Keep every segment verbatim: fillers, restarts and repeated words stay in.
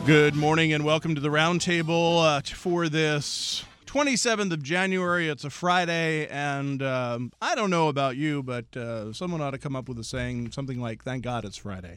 Good morning and welcome to the Roundtable uh, for this twenty-seventh of January. It's a Friday, and um, I don't know about you, but uh, someone ought to come up with a saying, something like, thank God it's Friday.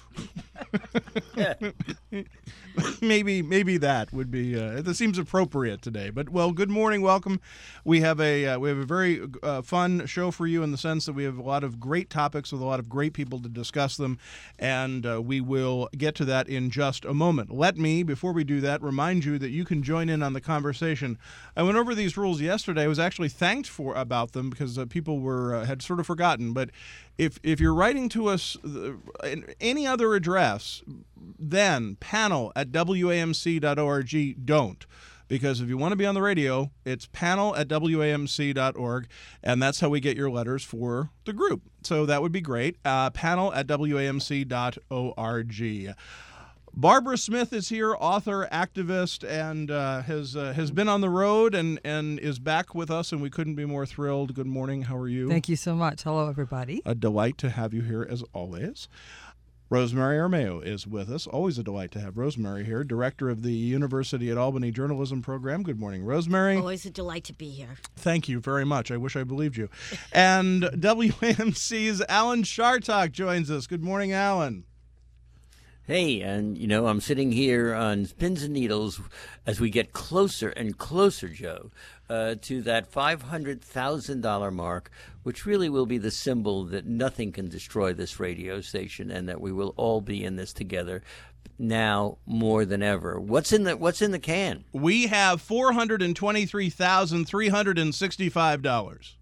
maybe maybe that would be uh, that seems appropriate today. But well, good morning, welcome. We have a uh, we have a very uh, fun show for you in the sense that we have a lot of great topics with a lot of great people to discuss them, and uh, we will get to that in just a moment. Let me, before we do that, remind you that you can join in on the conversation. I went over these rules yesterday. I was actually thanked for about them because uh, people were uh, had sort of forgotten. But if if you're writing to us uh, any other address, then panel at W A M C dot org, don't. Because if you want to be on the radio, it's panel at W A M C dot org, and that's how we get your letters for the group. So that would be great. Uh, panel at W A M C dot org. Barbara Smith is here, author, activist, and uh, has uh, has been on the road and, and is back with us, and we couldn't be more thrilled. Good morning. How are you? Thank you so much. Hello, everybody. A delight to have you here, as always. Rosemary Armao is with us. Always a delight to have Rosemary here, director of the University at Albany Journalism Program. Good morning, Rosemary. Always a delight to be here. Thank you very much. I wish I believed you. And W A M C's Alan Chartock joins us. Good morning, Alan. Hey, and, you know, I'm sitting here on pins and needles as we get closer and closer, Joe, uh, to that five hundred thousand dollars mark, which really will be the symbol that nothing can destroy this radio station and that we will all be in this together now more than ever. What's in the What's in the can? We have four hundred twenty-three thousand three hundred sixty-five dollars.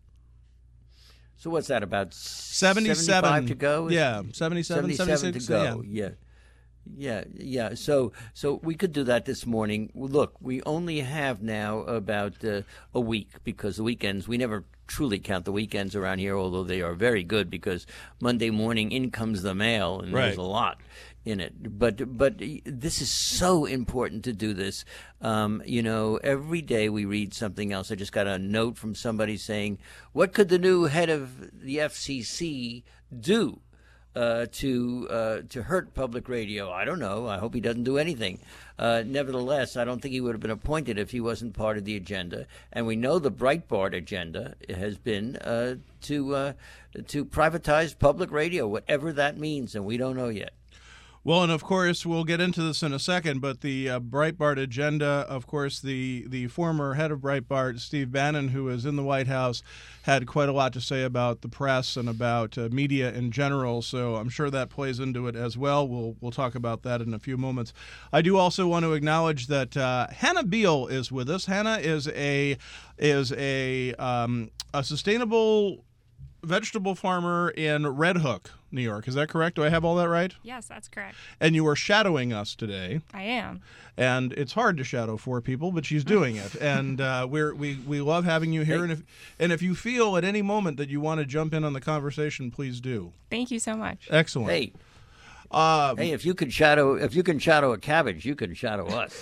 So what's that, about seventy-seven seventy-five to go? Yeah, seventy-seven, seventy-seven seventy-six to go, yeah. yeah. Yeah, yeah. So, so we could do that this morning. Look, we only have now about uh, a week because the weekends, we never truly count the weekends around here, although they are very good because Monday morning in comes the mail, and right. There's a lot in it. But, but this is so important to do this. Um, you know, every day we read something else. I just got a note from somebody saying, "What could the new head of the F C C do?" Uh, to uh, to hurt public radio? I don't know. I hope he doesn't do anything. Uh, nevertheless, I don't think he would have been appointed if he wasn't part of the agenda. And we know the Breitbart agenda has been uh, to uh, to privatize public radio, whatever that means, and we don't know yet. Well, and of course, we'll get into this in a second, but the uh, Breitbart agenda, of course, the, the former head of Breitbart, Steve Bannon, who is in the White House, had quite a lot to say about the press and about uh, media in general, so I'm sure that plays into it as well. We'll we'll talk about that in a few moments. I do also want to acknowledge that uh, Hannah Beal is with us. Hannah is a is a um, a sustainable vegetable farmer in Red Hook, New York. Is that correct? Do I have all that right? Yes, that's correct. And you are shadowing us today. I am. And it's hard to shadow four people, but she's doing it. And uh, we're, we we love having you here. And if and if you feel at any moment that you want to jump in on the conversation, please do. Thank you so much. Excellent. Hey. Um, hey, if you could shadow, if you can shadow a cabbage, you can shadow us.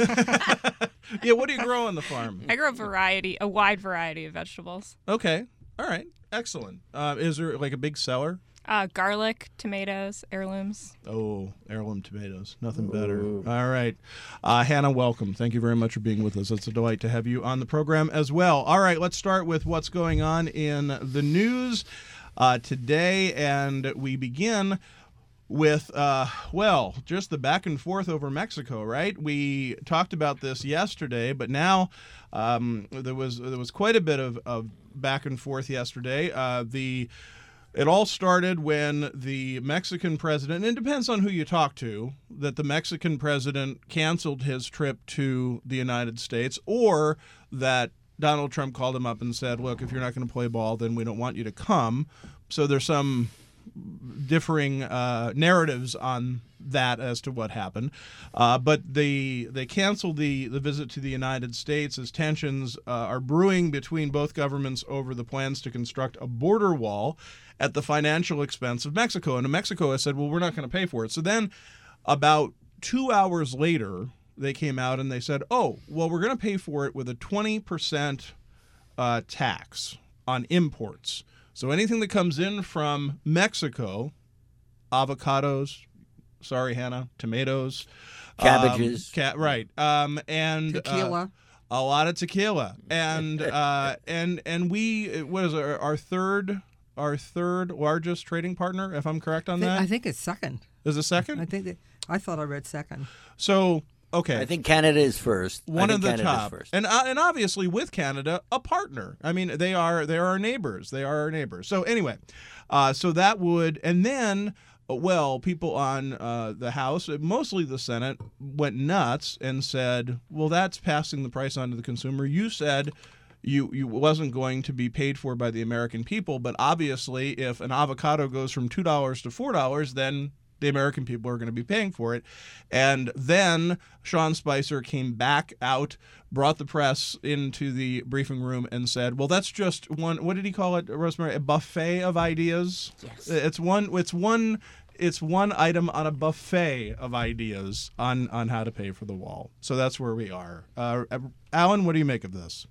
Yeah, what do you grow on the farm? I grow a variety, a wide variety of vegetables. Okay. All right. Excellent. Uh, is there like a big cellar? Uh, garlic, tomatoes, heirlooms. Oh, heirloom tomatoes. Nothing better. Ooh. All right. Uh, Hannah, welcome. Thank you very much for being with us. It's a delight to have you on the program as well. All right, let's start with what's going on in the news uh, today, and we begin with, uh, well, just the back and forth over Mexico, right? We talked about this yesterday, but now um, there was there was quite a bit of, of back and forth yesterday. Uh, the It all started when the Mexican president, and it depends on who you talk to, that the Mexican president canceled his trip to the United States, or that Donald Trump called him up and said, look, if you're not going to play ball, then we don't want you to come. So there's some differing uh, narratives on that as to what happened. Uh, but they they canceled the, the visit to the United States as tensions uh, are brewing between both governments over the plans to construct a border wall at the financial expense of Mexico. And Mexico has said, well, we're not going to pay for it. So then about two hours later, they came out and they said, oh, well, we're going to pay for it with a twenty percent uh, tax on imports. So anything that comes in from Mexico, avocados, Sorry, Hannah. Tomatoes. Cabbages. Um, ca- right. Um, and Tequila. Uh, a lot of tequila. And uh, and and we, what is our, our third our third largest trading partner, if I'm correct on I think, that? I think it's second. Is it second? I think that, I thought I read second. So, okay. I think Canada is first. I One think of the Canada's top, first. and uh, and obviously with Canada, a partner. I mean, they are they are our neighbors. They are our neighbors. So anyway, uh, so that would, and then, well, people on uh, the House, mostly the Senate, went nuts and said, well, that's passing the price on to the consumer. You said you you wasn't going to be paid for by the American people, but obviously, if an avocado goes from two dollars to four dollars, then the American people are going to be paying for it. And then Sean Spicer came back out, brought the press into the briefing room and said, well, that's just one, what did he call it, Rosemary? A buffet of ideas? Yes. It's one, it's one, it's one item on a buffet of ideas on, on how to pay for the wall. So that's where we are. Uh, Alan, what do you make of this?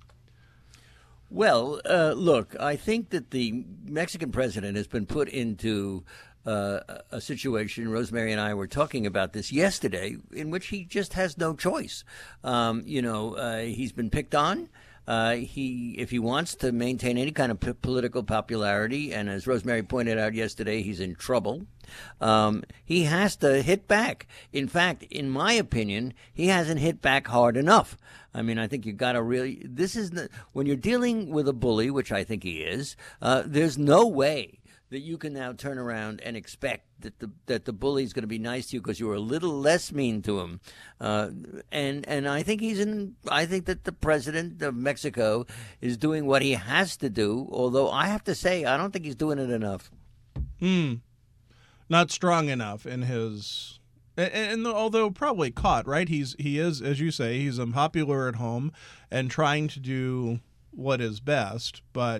Well, uh, look, I think that the Mexican president has been put into uh, a situation, Rosemary and I were talking about this yesterday, in which he just has no choice. Um, you know, uh, he's been picked on. Uh, he, if he wants to maintain any kind of p- political popularity, and as Rosemary pointed out yesterday, he's in trouble. Um, he has to hit back. In fact, in my opinion, he hasn't hit back hard enough. I mean, I think you've got to really. This is the, when you're dealing with a bully, which I think he is. Uh, there's no way that you can now turn around and expect that the that the bully is going to be nice to you because you were a little less mean to him, uh, and and I think he's in. I think that the president of Mexico is doing what he has to do. Although I have to say, I don't think he's doing it enough. Hmm. Not strong enough in his, and, and although probably caught, right? He's he is, as you say, he's unpopular at home and trying to do what is best, but.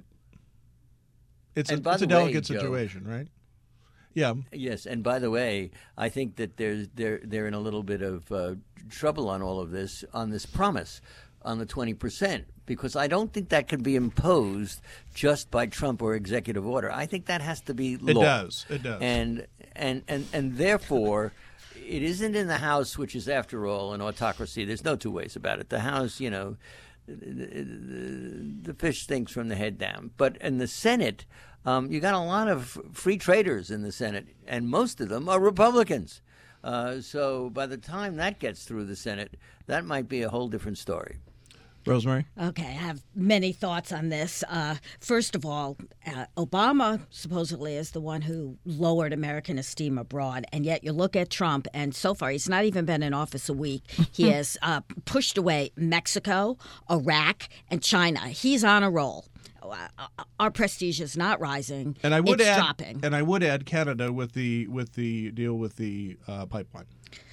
It's a, it's a delicate way, situation, Joe, right? Yeah. Yes, and by the way, I think that there's they're they're in a little bit of uh, trouble on all of this, on this promise, on the twenty percent, because I don't think that can be imposed just by Trump or executive order. I think that has to be law. It does. It does. And and and and therefore, it isn't in the House, which is, after all, an autocracy. There's no two ways about it. The House, you know. The, the fish stinks from the head down. But in the Senate, um, you got a lot of free traders in the Senate, and most of them are Republicans. Uh, so by the time that gets through the Senate, that might be a whole different story. Rosemary? Okay, I have many thoughts on this. Uh, first of all, uh, Obama supposedly is the one who lowered American esteem abroad, and yet you look at Trump, and so far he's not even been in office a week. He has uh, pushed away Mexico, Iraq, and China. He's on a roll. Our prestige is not rising. And I would it's add, dropping. And I would add Canada with the with the deal with the uh, pipeline.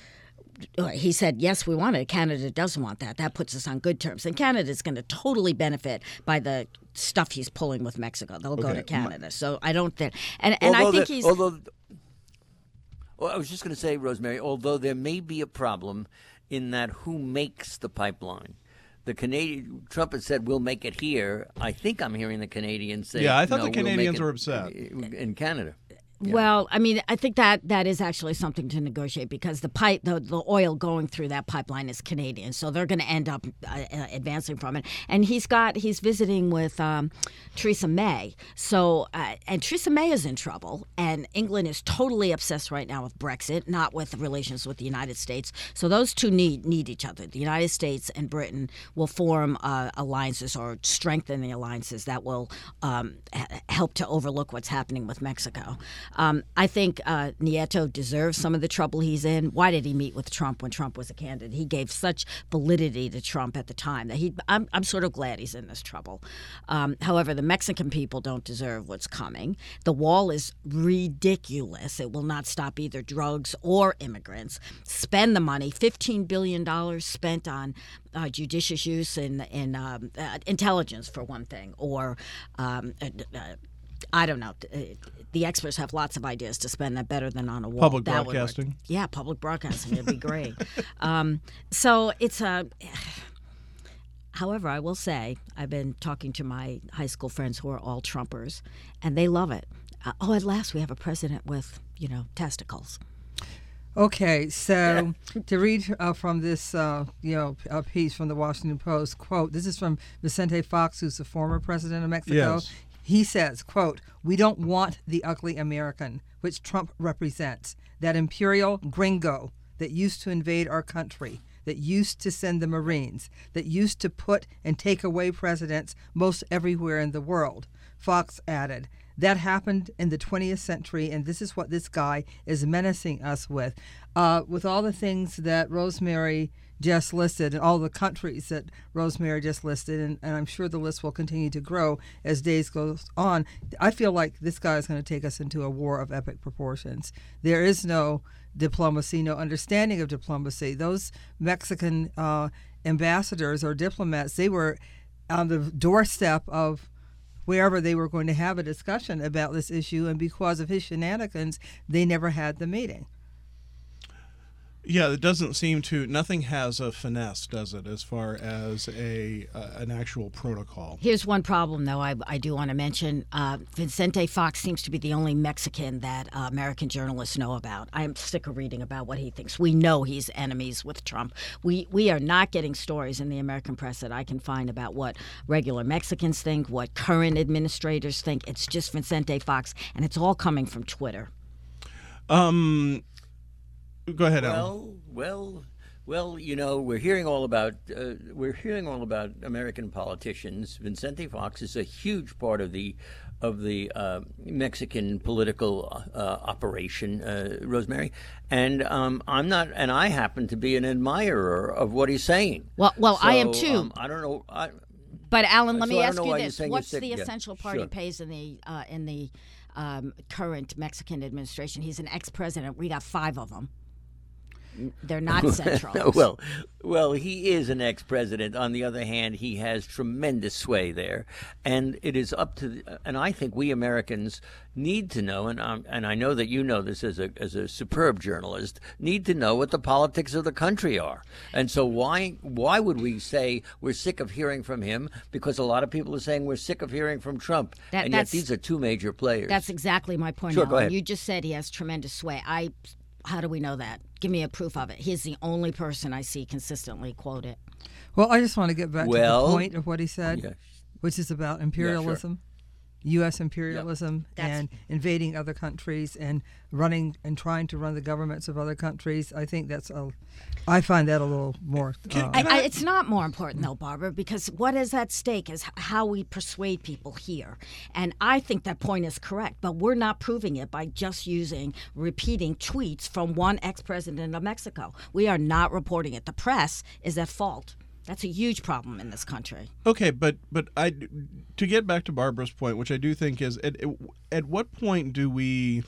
He said, yes, we want it. Canada doesn't want that. That puts us on good terms. And Canada's going to totally benefit by the stuff he's pulling with Mexico. They'll go Okay. to Canada. So I don't think – and, and I Although think the- he's – Although, well, I was just going to say, Rosemary, although there may be a problem in that who makes the pipeline. The Canadian Trump has said we'll make it here. I think I'm hearing the Canadians say, Yeah, I thought no, the we'll make Canadians it were upset. in Canada. Well, I mean, I think that that is actually something to negotiate because the pipe, the, the oil going through that pipeline is Canadian, so they're going to end up uh, uh, advancing from it. And he's got he's visiting with um, Theresa May, so uh, and Theresa May is in trouble, and England is totally obsessed right now with Brexit, not with relations with the United States. So those two need need each other. The United States and Britain will form uh, alliances or strengthen the alliances that will um, h- help to overlook what's happening with Mexico. Um, I think uh, Nieto deserves some of the trouble he's in. Why did he meet with Trump when Trump was a candidate? He gave such validity to Trump at the time that he. I'm, I'm sort of glad he's in this trouble. Um, however, the Mexican people don't deserve what's coming. The wall is ridiculous. It will not stop either drugs or immigrants. Spend the money. fifteen billion dollars spent on uh, judicious use and, and um, uh, intelligence, for one thing, or um, uh, uh, I don't know. The experts have lots of ideas to spend that better than on a wall. Public That would work. broadcasting. Yeah, public broadcasting would be great. um, so it's a. However, I will say I've been talking to my high school friends who are all Trumpers, and they love it. Uh, oh, at last we have a president with, you know, testicles. Okay, so to read uh, from this, uh, you know, a piece from the Washington Post, quote, this is from Vicente Fox, who's the former president of Mexico. Yes. He says, quote, "We don't want the ugly American, which Trump represents, that imperial gringo that used to invade our country, that used to send the Marines, that used to put and take away presidents most everywhere in the world." Fox added, "That happened in the twentieth century, and this is what this guy is menacing us with." Uh, with all the things that Rosemary just listed and all the countries that Rosemary just listed, and, and I'm sure the list will continue to grow as days goes on, I feel like this guy is going to take us into a war of epic proportions. There is no diplomacy, no understanding of diplomacy. Those Mexican uh, ambassadors or diplomats, they were on the doorstep of wherever they were going to have a discussion about this issue, and because of his shenanigans, they never had the meeting. Yeah, it doesn't seem to. Nothing has a finesse, does it, as far as a uh, an actual protocol? Here's one problem, though, I, I do want to mention. Uh, Vicente Fox seems to be the only Mexican that uh, American journalists know about. I'm sick of reading about what he thinks. We know he's enemies with Trump. We we are not getting stories in the American press that I can find about what regular Mexicans think, what current administrators think. It's just Vicente Fox, and it's all coming from Twitter. Um, go ahead, Alan. Well, well, well. You know, we're hearing all about uh, we're hearing all about American politicians. Vicente Fox is a huge part of the of the uh, Mexican political uh, operation, uh, Rosemary, and um, I'm not, and I happen to be an admirer of what he's saying. Well, well, I am So, too. Um, I don't know. I, But Alan, let So me I don't ask know you why you're this: saying you're what's sick- the yeah, essential part sure. he pays in the uh, in the um, current Mexican administration? He's an ex-president. We got five of them. They're not central. well, well, he is an ex-president. On the other hand, he has tremendous sway there, and it is up to. And I think we Americans need to know, and um, and I know that you know this as a as a superb journalist, need to know what the politics of the country are. And so why why would we say we're sick of hearing from him? Because a lot of people are saying we're sick of hearing from Trump, That- and yet that's- these are two major players. That's exactly my point. Sure, go Alan. ahead. You just said he has tremendous sway. I. How do we know that? Give me a proof of it. He's the only person I see consistently quote it. Well, I just want to get back Well, to the point of what he said, Yeah. which is about imperialism, U S imperialism, That's- and invading other countries and running and trying to run the governments of other countries. I think that's a, I find that a little more. Uh, I, I, it's not more important, though, Barbara, because what is at stake is h- how we persuade people here. And I think that point is correct, but we're not proving it by just using, repeating tweets from one ex-president of Mexico. We are not reporting it. The press is at fault. That's a huge problem in this country. Okay, but but I to get back to Barbara's point, which I do think is at at what point do we?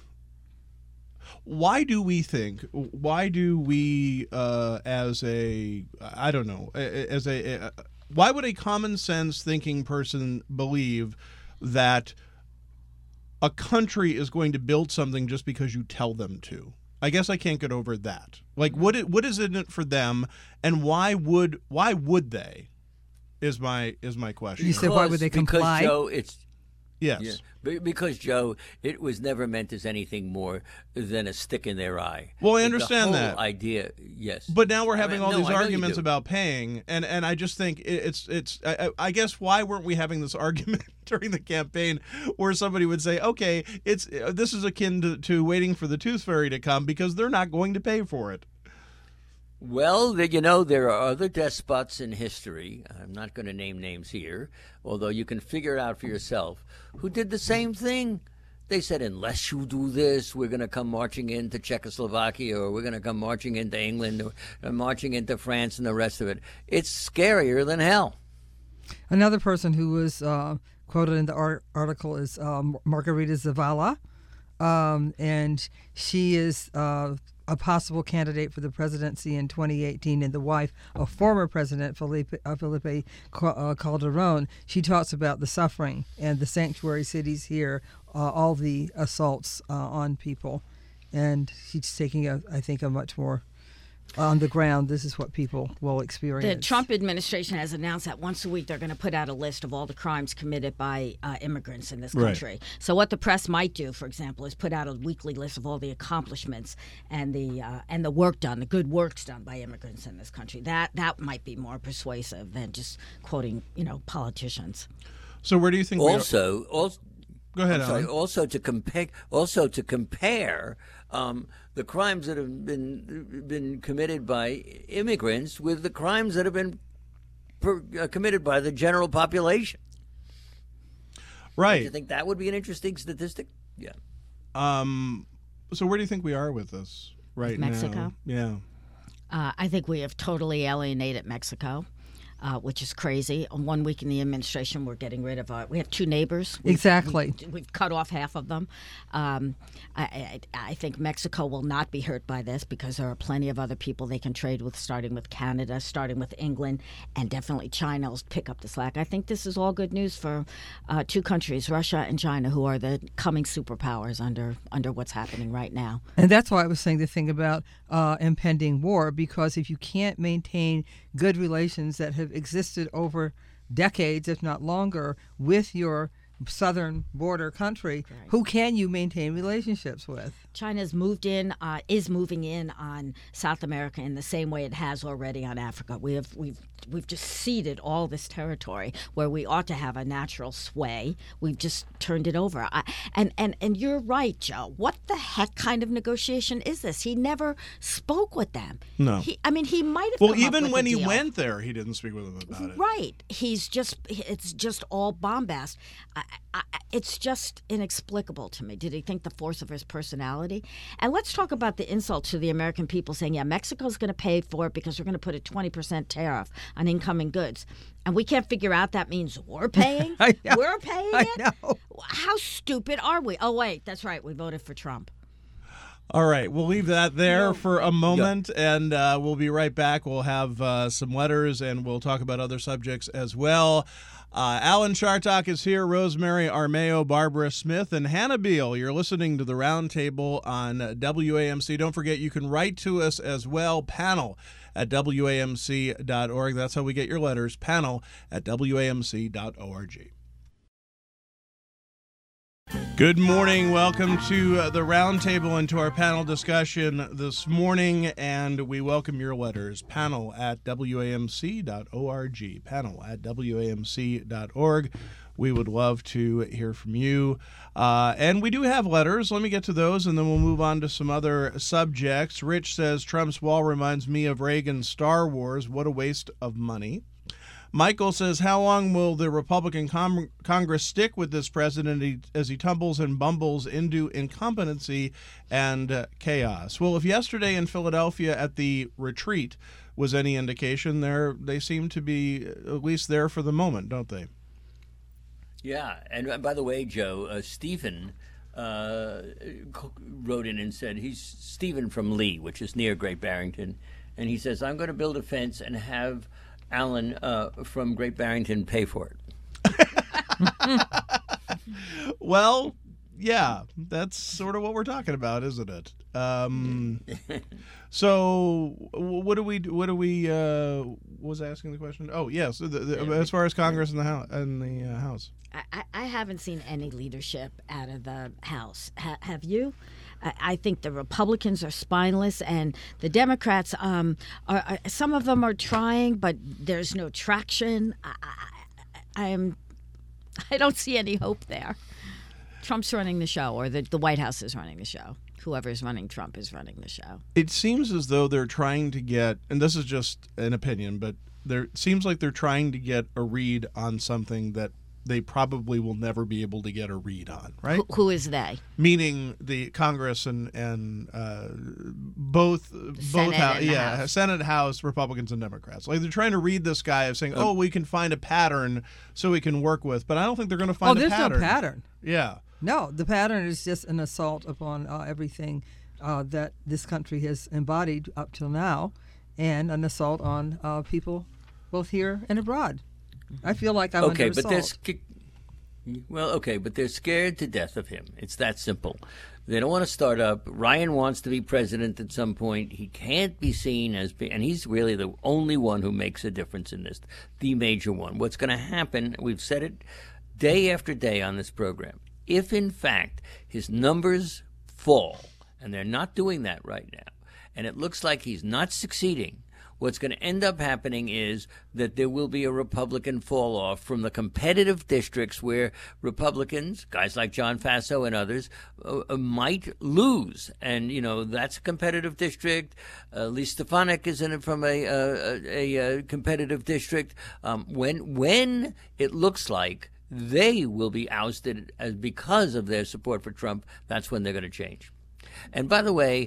Why do we think? Why do we, uh, as a I don't know, as a, a why would a common sense thinking person believe that a country is going to build something just because you tell them to? I guess I can't get over that. Like, what it, what is in it for them, and why would why would they? Is my is my question. You said why would they comply? Because, Joe, it's yes. yeah, be- because Joe, it was never meant as anything more than a stick in their eye. Well, I The understand whole that. idea, yes. But now we're I having mean, all no, these I know you arguments do. about paying, and, and I just think it- it's it's. I, I guess why weren't we having this argument during the campaign, where somebody would say, "Okay, it's uh, this is akin to, to waiting for the tooth fairy to come because they're not going to pay for it." Well, there- you know, there are other despots in history. I'm not going to name names here, although you can figure it out for yourself, who did the same thing. They said, unless you do this, we're going to come marching into Czechoslovakia, or we're going to come marching into England, or, or marching into France and the rest of it. It's scarier than hell. Another person who was uh, quoted in the art- article is um, Margarita Zavala, um, and she is uh, a possible candidate for the presidency in twenty eighteen, and the wife of former President Felipe, uh, Felipe uh, Calderon. She talks about the suffering and the sanctuary cities here, uh, all the assaults uh, on people, and she's taking, a, I think, a much more on the ground, this is what people will experience. The Trump administration has announced that once a week they're going to put out a list of all the crimes committed by uh, immigrants in this country. Right. So what the press might do, for example, is put out a weekly list of all the accomplishments and the uh, and the work done, the good works done by immigrants in this country. That that might be more persuasive than just quoting, you know, politicians. So where do you think we are? Also, also Go ahead, I'm sorry, Alan. also to compare, also to compare um, the crimes that have been been committed by immigrants with the crimes that have been per, uh, committed by the general population. Do Right. you think that would be an interesting statistic? Yeah. Um, so where do you think we are with this right Mexico? now? Yeah. Uh, I think we have totally alienated Mexico, uh, which is crazy. One week in the administration, we're getting rid of our. We have two neighbors. We've, Exactly. We've, we've cut off half of them. Um, I, I, I think Mexico will not be hurt by this because there are plenty of other people they can trade with, starting with Canada, starting with England, and definitely China will pick up the slack. I think this is all good news for uh, two countries, Russia and China, who are the coming superpowers under under what's happening right now. And that's why I was saying the thing about uh, impending war, because if you can't maintain good relations that have existed over decades, if not longer, with your southern border country, Right. who can you maintain relationships with? China's moved in, uh, is moving in on South America in the same way it has already on Africa. We have, we've, we've just ceded all this territory where we ought to have a natural sway. We've just turned it over. I, and, and, and you're right, Joe. What the heck kind of negotiation is this? He never spoke with them. No. He, I mean, he might have. Well, come up even with when a he deal. went there, he didn't speak with them about it. Right. He's just, it's just all bombast. I, I, it's just inexplicable to me. Did he think the force of his personality? And let's talk about the insult to the American people saying, yeah, Mexico's going to pay for it because we're going to put a twenty percent tariff on incoming goods. And we can't figure out that means we're paying? I know. We're paying I it? know. How stupid are we? Oh, wait, that's right. We voted for Trump. All right, we'll leave that there for a moment, and uh, we'll be right back. We'll have uh, some letters, and we'll talk about other subjects as well. Uh, Alan Chartock is here, Rosemary Armeo, Barbara Smith, and Hannah Beal. You're listening to the Roundtable on W A M C. Don't forget, you can write to us as well, panel at W A M C dot org. That's how we get your letters, panel at W A M C dot org. Good morning. Welcome to uh, the Roundtable and to our panel discussion this morning, and we welcome your letters. Panel at W A M C dot org. Panel at W A M C dot org. We would love to hear from you. Uh, and we do have letters. Let me get to those, and then we'll move on to some other subjects. Rich says, Trump's wall reminds me of Reagan's Star Wars. What a waste of money. Michael says, how long will the Republican com- Congress stick with this president as he tumbles and bumbles into incompetency and uh, chaos? Well, if yesterday in Philadelphia at the retreat was any indication, there they seem to be at least there for the moment, don't they? Yeah, and uh, by the way, Joe, uh, Stephen uh, wrote in and said he's Stephen from Lee, which is near Great Barrington, and he says, I'm going to build a fence and have Alan uh, from Great Barrington pay for it. Well, yeah, that's sort of what we're talking about, isn't it? Um, so, what do we? What do we? Uh, was I asking the question? Oh, yes. The, the, as far as Congress and the House, and the uh, House, I, I haven't seen any leadership out of the House. Ha- have you? I, I think the Republicans are spineless, and the Democrats, um, are, are some of them are trying, but there's no traction. I, I, I'm, I don't see any hope there. Trump's running the show, or the, the White House is running the show. Whoever is running Trump is running the show. it seems as though they're trying to get, and this is just an opinion, but there it seems like they're trying to get a read on something that they probably will never be able to get a read on, right? Who, who is they? Meaning the Congress and and uh, both both Senate hou- and the yeah House. Senate, House, Republicans and Democrats. Like they're trying to read this guy of saying, oh, we can find a pattern so we can work with, but I don't think they're going to Oh, find a there's pattern. no pattern. Yeah. No, the pattern is just an assault upon uh, everything uh, that this country has embodied up till now, and an assault on uh, people both here and abroad. I feel like I'm okay, under but they're assault. sca- well, okay, but they're scared to death of him. It's that simple. They don't want to start up. Ryan wants to be president at some point. He can't be seen as being, and he's really the only one who makes a difference in this, the major one. What's going to happen, we've said it day after day on this program, if in fact his numbers fall, and they're not doing that right now, and it looks like he's not succeeding, what's going to end up happening is that there will be a Republican fall off from the competitive districts where Republicans, guys like John Faso and others, uh, uh, might lose. And, you know, that's a competitive district. Uh, Lee Stefanik is in it from a, uh, a, a competitive district. Um, when when it looks like they will be ousted as because of their support for Trump, that's when they're going to change. And by the way,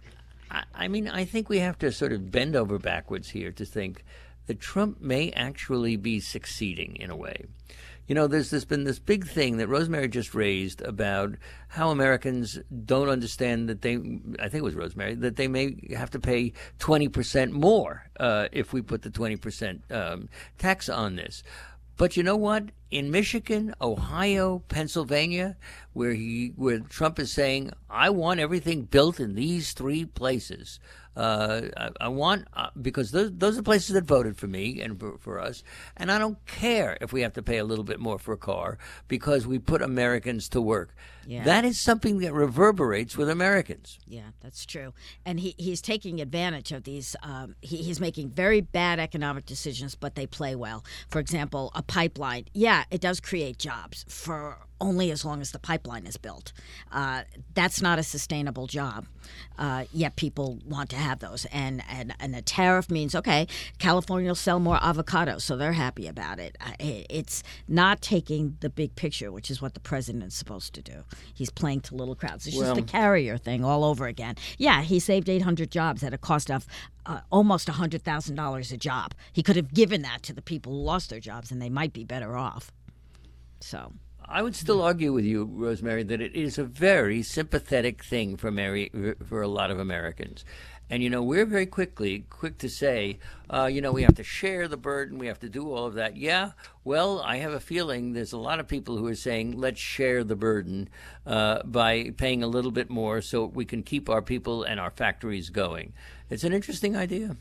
I mean, I think we have to sort of bend over backwards here to think that Trump may actually be succeeding in a way. You know, there's, there's been this big thing that Rosemary just raised about how Americans don't understand that they, I think it was Rosemary, that they may have to pay twenty percent more uh, if we put the twenty percent um, tax on this. But you know what? In Michigan, Ohio, Pennsylvania, where he, where Trump is saying, "I want everything built in these three places. Uh, I, I want uh, because those those are places that voted for me and for, for us, and I don't care if we have to pay a little bit more for a car because we put Americans to work." Yeah. That is something that reverberates with Americans. Yeah, that's true. And he, he's taking advantage of these. Um, he, he's making very bad economic decisions, but they play well. For example, a pipeline. Yeah, it does create jobs for only as long as the pipeline is built. Uh, that's not a sustainable job. Uh, yet people want to have those. And, and, and a tariff means, okay, California will sell more avocados, so they're happy about it. Uh, it. It's not taking the big picture, which is what the president's supposed to do. He's playing to little crowds. It's Well- just the carrier thing all over again. Yeah, he saved eight hundred jobs at a cost of uh, almost one hundred thousand dollars a job. He could have given that to the people who lost their jobs, and they might be better off. So... I would still argue with you, Rosemary, that it is a very sympathetic thing for Mary, for a lot of Americans. And, you know, we're very quickly quick to say, uh, you know, we have to share the burden. We have to do all of that. Yeah, well, I have a feeling there's a lot of people who are saying, let's share the burden uh, by paying a little bit more so we can keep our people and our factories going. It's an interesting idea.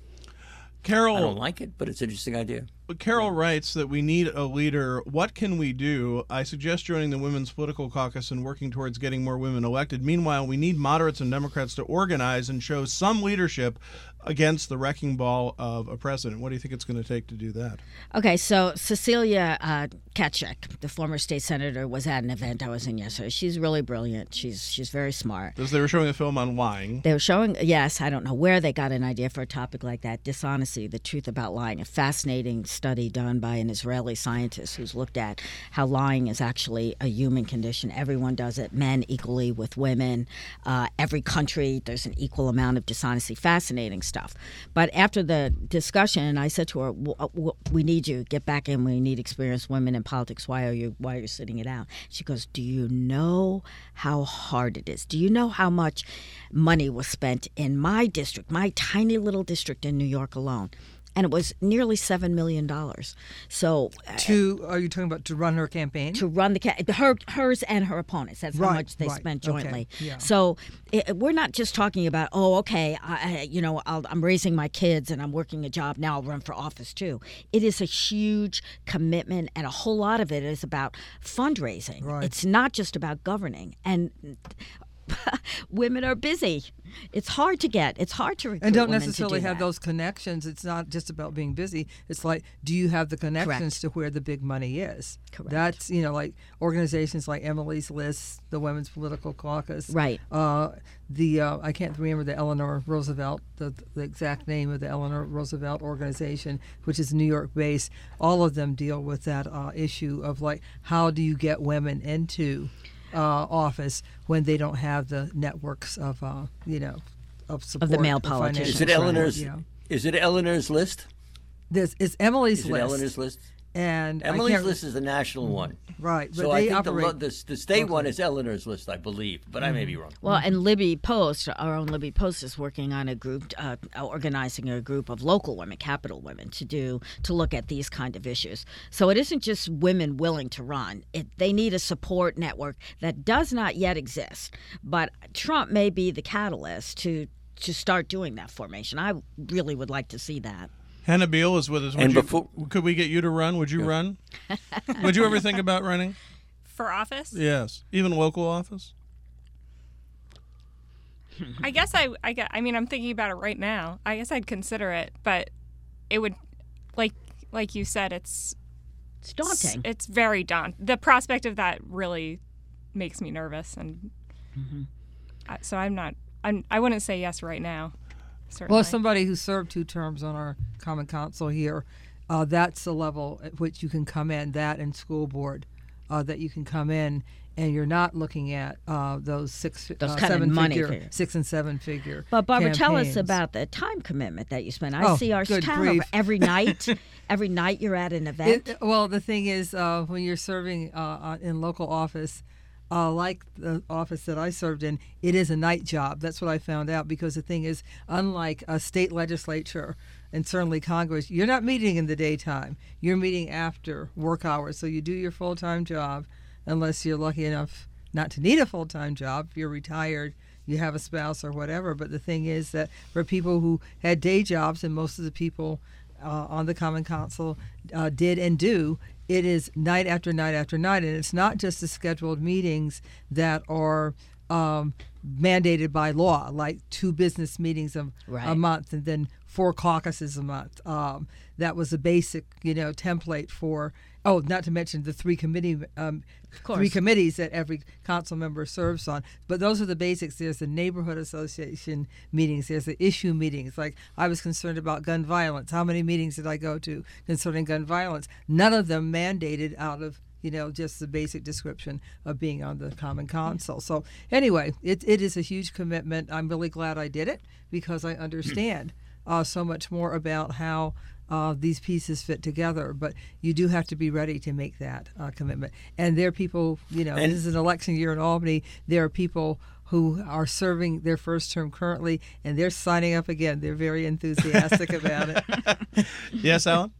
Carol, I don't like it, but it's an interesting idea. Carol writes that we need a leader. What can we do? I suggest joining the Women's Political Caucus and working towards getting more women elected. Meanwhile, we need moderates and Democrats to organize and show some leadership against the wrecking ball of a president. What do you think it's going to take to do that? Okay, so Cecilia uh, Kachek, the former state senator, was at an event I was in yesterday. She's really brilliant. She's she's very smart. Because they were showing a film on lying. They were showing, yes, I don't know where they got an idea for a topic like that, dishonesty, the truth about lying, a fascinating study done by an Israeli scientist who's looked at how lying is actually a human condition. Everyone does it, men equally with women. Uh, every country, there's an equal amount of dishonesty. Fascinating stuff. But after the discussion, I said to her, we need you, get back in, we need experienced women in politics. Why are you, why are you sitting it out? She goes, do you know how hard it is? Do you know how much money was spent in my district, my tiny little district in New York alone? And it was nearly seven million dollars. So uh, To are you talking about to run her campaign? to run the ca- her hers and her opponents. That's how Right, much they right, spent okay, jointly. yeah. So it, we're not just talking about, oh, okay, I, I- you know, I'll, I'm raising my kids and I'm working a job now. I'll run for office too. It is a huge commitment, and a whole lot of it is about fundraising. Right. It's not just about governing. And women are busy. It's hard to get. It's hard to recruit and don't women to necessarily do have that. those connections. It's not just about being busy. It's like, do you have the connections to where the big money is? Correct. That's, you know, like organizations like Emily's List, the Women's Political Caucus. Right. Uh, the uh, I can't remember the Eleanor Roosevelt, the, the exact name of the Eleanor Roosevelt organization, which is New York based. All of them deal with that uh, issue of like, how do you get women into Uh, office when they don't have the networks of, uh, you know, of support. male of financial politicians. Is it support, Eleanor's? Yeah. Is it Eleanor's list? This is Emily's Is it List. Eleanor's list? And I Emily's can't- list is the national one. right, but So they I think the, operate lo- the, the state one locally. is Eleanor's list, I believe, but I may be wrong. Well, and Libby Post, our own Libby Post, is working on a group, uh, organizing a group of local women, capital women, to do to look at these kind of issues. So it isn't just women willing to run; it, they need a support network that does not yet exist. But Trump may be the catalyst to to start doing that formation. I really would like to see that. Hannah Beal is with us. Would And you- before- could we get you to run? Would you run? Would you ever think about running? For office? Yes, even local office. I guess I, I, gue- I mean, I'm thinking about it right now. I guess I'd consider it, but it would, like, like you said, it's It's daunting. It's very daunting. The prospect of that really makes me nervous, and I, so I'm not. I'm. I wouldn't say yes right now. Certainly. Well, as somebody who served two terms on our Common Council here, uh, that's the level at which you can come in, that and school board, uh, that you can come in and you're not looking at uh, those six, Those uh, kind of seven money figure, figure. six and seven figure. But Barbara, tell us campaigns. about the time commitment that you spend. I Oh, see our good town grief. over every night. Every night you're at an event. It, well, the thing is, uh, when you're serving uh, uh, in local office, uh, like the office that I served in, it is a night job. That's what I found out, because the thing is, unlike a state legislature and certainly Congress, you're not meeting in the daytime. You're meeting after work hours. So you do your full-time job, unless you're lucky enough not to need a full-time job. If you're retired, you have a spouse or whatever. But the thing is that for people who had day jobs, and most of the people uh, on the Common Council uh, did and do, it is night after night after night. And it's not just the scheduled meetings that are um, mandated by law, like two business meetings a, Right. a month and then four caucuses a month. Um, that was a basic, you know, template for, oh, not to mention the three committee, um, course. three committees that every council member serves on. But those are the basics. There's the neighborhood association meetings. There's the issue meetings. Like, I was concerned about gun violence. How many meetings did I go to concerning gun violence? None of them mandated out of, you know, just the basic description of being on the Common Council. So anyway, it, it is a huge commitment. I'm really glad I did it, because I understand uh, so much more about how uh, these pieces fit together. But you do have to be ready to make that uh, commitment. And there are people, you know, And- this is an election year in Albany. There are people who are serving their first term currently, and they're signing up again. They're very enthusiastic about it. Yes, Alan?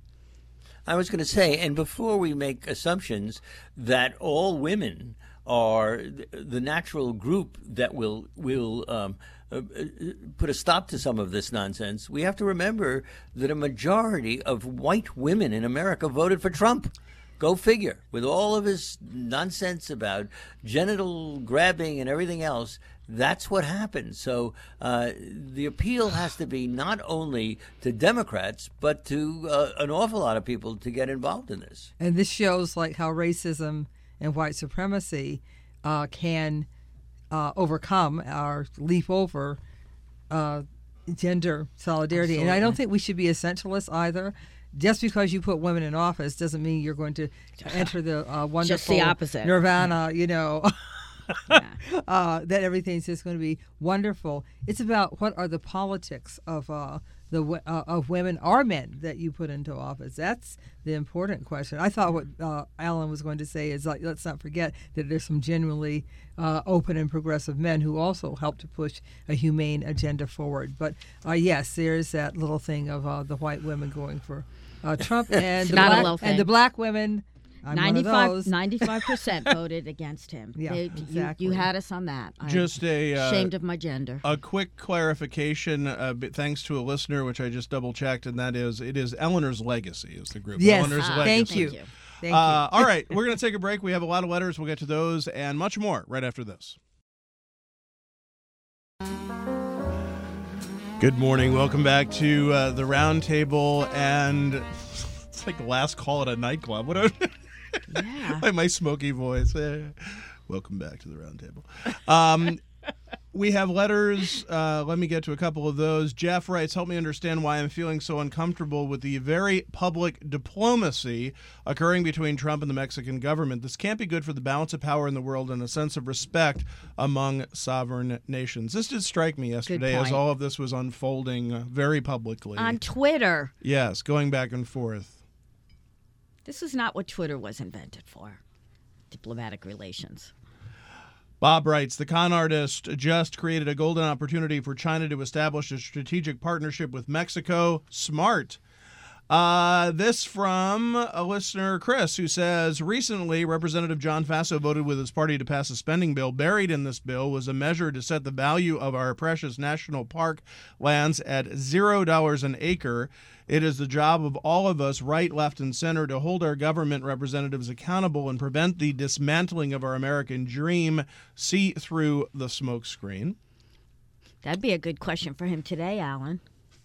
I was going to say, and before we make assumptions that all women are th- the natural group that will will um, uh, uh, put a stop to some of this nonsense, we have to remember that a majority of white women in America voted for Trump. Go figure. With all of his nonsense about genital grabbing and everything else, that's what happened. So uh, the appeal has to be not only to Democrats, but to uh, an awful lot of people to get involved in this. And this shows like how racism and white supremacy uh, can uh, overcome or leap over uh, gender solidarity. And I don't think we should be essentialists either. Just because you put women in office doesn't mean you're going to enter the uh, wonderful Just the opposite. nirvana, you know, uh, that everything's just going to be wonderful. It's about what are the politics of uh, the w- uh, of women or men that you put into office. That's the important question. I thought what uh, Alan was going to say is, like, let's not forget that there's some genuinely uh, open and progressive men who also help to push a humane agenda forward. But uh, yes, there's that little thing of uh, the white women going for uh, Trump and the Not a black little thing. and the black women. I'm one of those. ninety-five percent voted against him. Yeah, They- exactly. You, you had us on that. I'm Just a uh, ashamed of my gender. A quick clarification, uh, b- thanks to a listener, which I just double checked, and that is, it is Eleanor's Legacy is the group. Yes, Eleanor's Ah, Legacy. thank you. Thank you. Thank Uh, you. all right, we're going to take a break. We have a lot of letters. We'll get to those and much more right after this. Good morning. Welcome back to uh, the Roundtable, and it's like the last call at a nightclub. What a Yeah. like my smoky voice. Eh. Welcome back to the Roundtable. Um, we have letters. Uh, let me get to a couple of those. Jeff writes, help me understand why I'm feeling so uncomfortable with the very public diplomacy occurring between Trump and the Mexican government. This can't be good for the balance of power in the world and a sense of respect among sovereign nations. This did strike me yesterday as point. all of this was unfolding uh, very publicly. On Twitter. Yes, going back and forth. This is not what Twitter was invented for. Diplomatic relations. Bob writes, the con artist just created a golden opportunity for China to establish a strategic partnership with Mexico. Smart. Uh, this from a listener, Chris, who says, recently, Representative John Faso voted with his party to pass a spending bill. Buried in this bill was a measure to set the value of our precious national park lands at zero dollars an acre. It is the job of all of us, right, left, and center, to hold our government representatives accountable and prevent the dismantling of our American dream. See through the smokescreen. That'd be a good question for him today, Alan.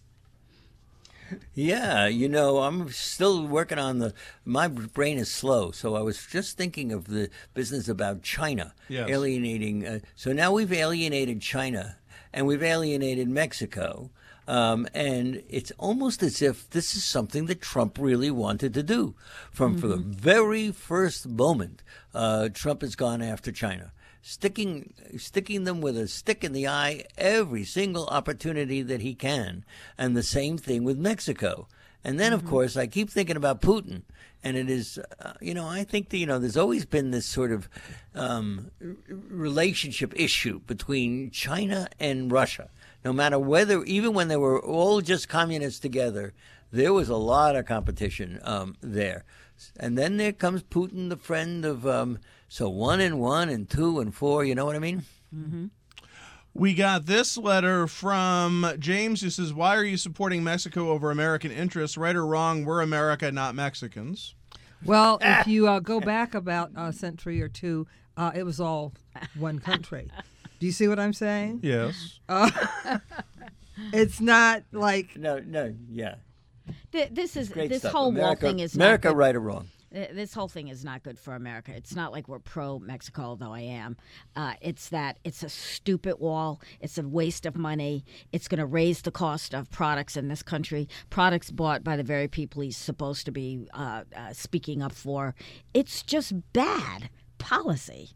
Yeah, you know, I'm still working on the, my brain is slow, so I was just thinking of the business about China, yes. alienating. Uh, so now we've alienated China, and we've alienated Mexico, um, and it's almost as if this is something that Trump really wanted to do. From, mm-hmm. from the very first moment, uh, Trump has gone after China. Sticking sticking them with a stick in the eye every single opportunity that he can. And the same thing with Mexico. And then, mm-hmm. of course, I keep thinking about Putin. And it is, uh, you know, I think that, you know, there's always been this sort of um, relationship issue between China and Russia. No matter whether, even when they were all just communists together, there was a lot of competition um, there. And then there comes Putin, the friend of, um, so one and one and two and four, you know what I mean? Mm-hmm. We got this letter from James who says, why are you supporting Mexico over American interests? Right or wrong, we're America, not Mexicans. Well, if you uh, go back about a century or two, uh, it was all one country. Do you see what I'm saying? Yes. Uh, it's not like... No, no, yeah. Th- this is Great this stuff. whole America, wall thing is America, not good. right or wrong? This whole thing is not good for America. It's not like we're pro-Mexico, although I am. Uh, it's that it's a stupid wall. It's a waste of money. It's going to raise the cost of products in this country, products bought by the very people he's supposed to be uh, uh, speaking up for. It's just bad policy.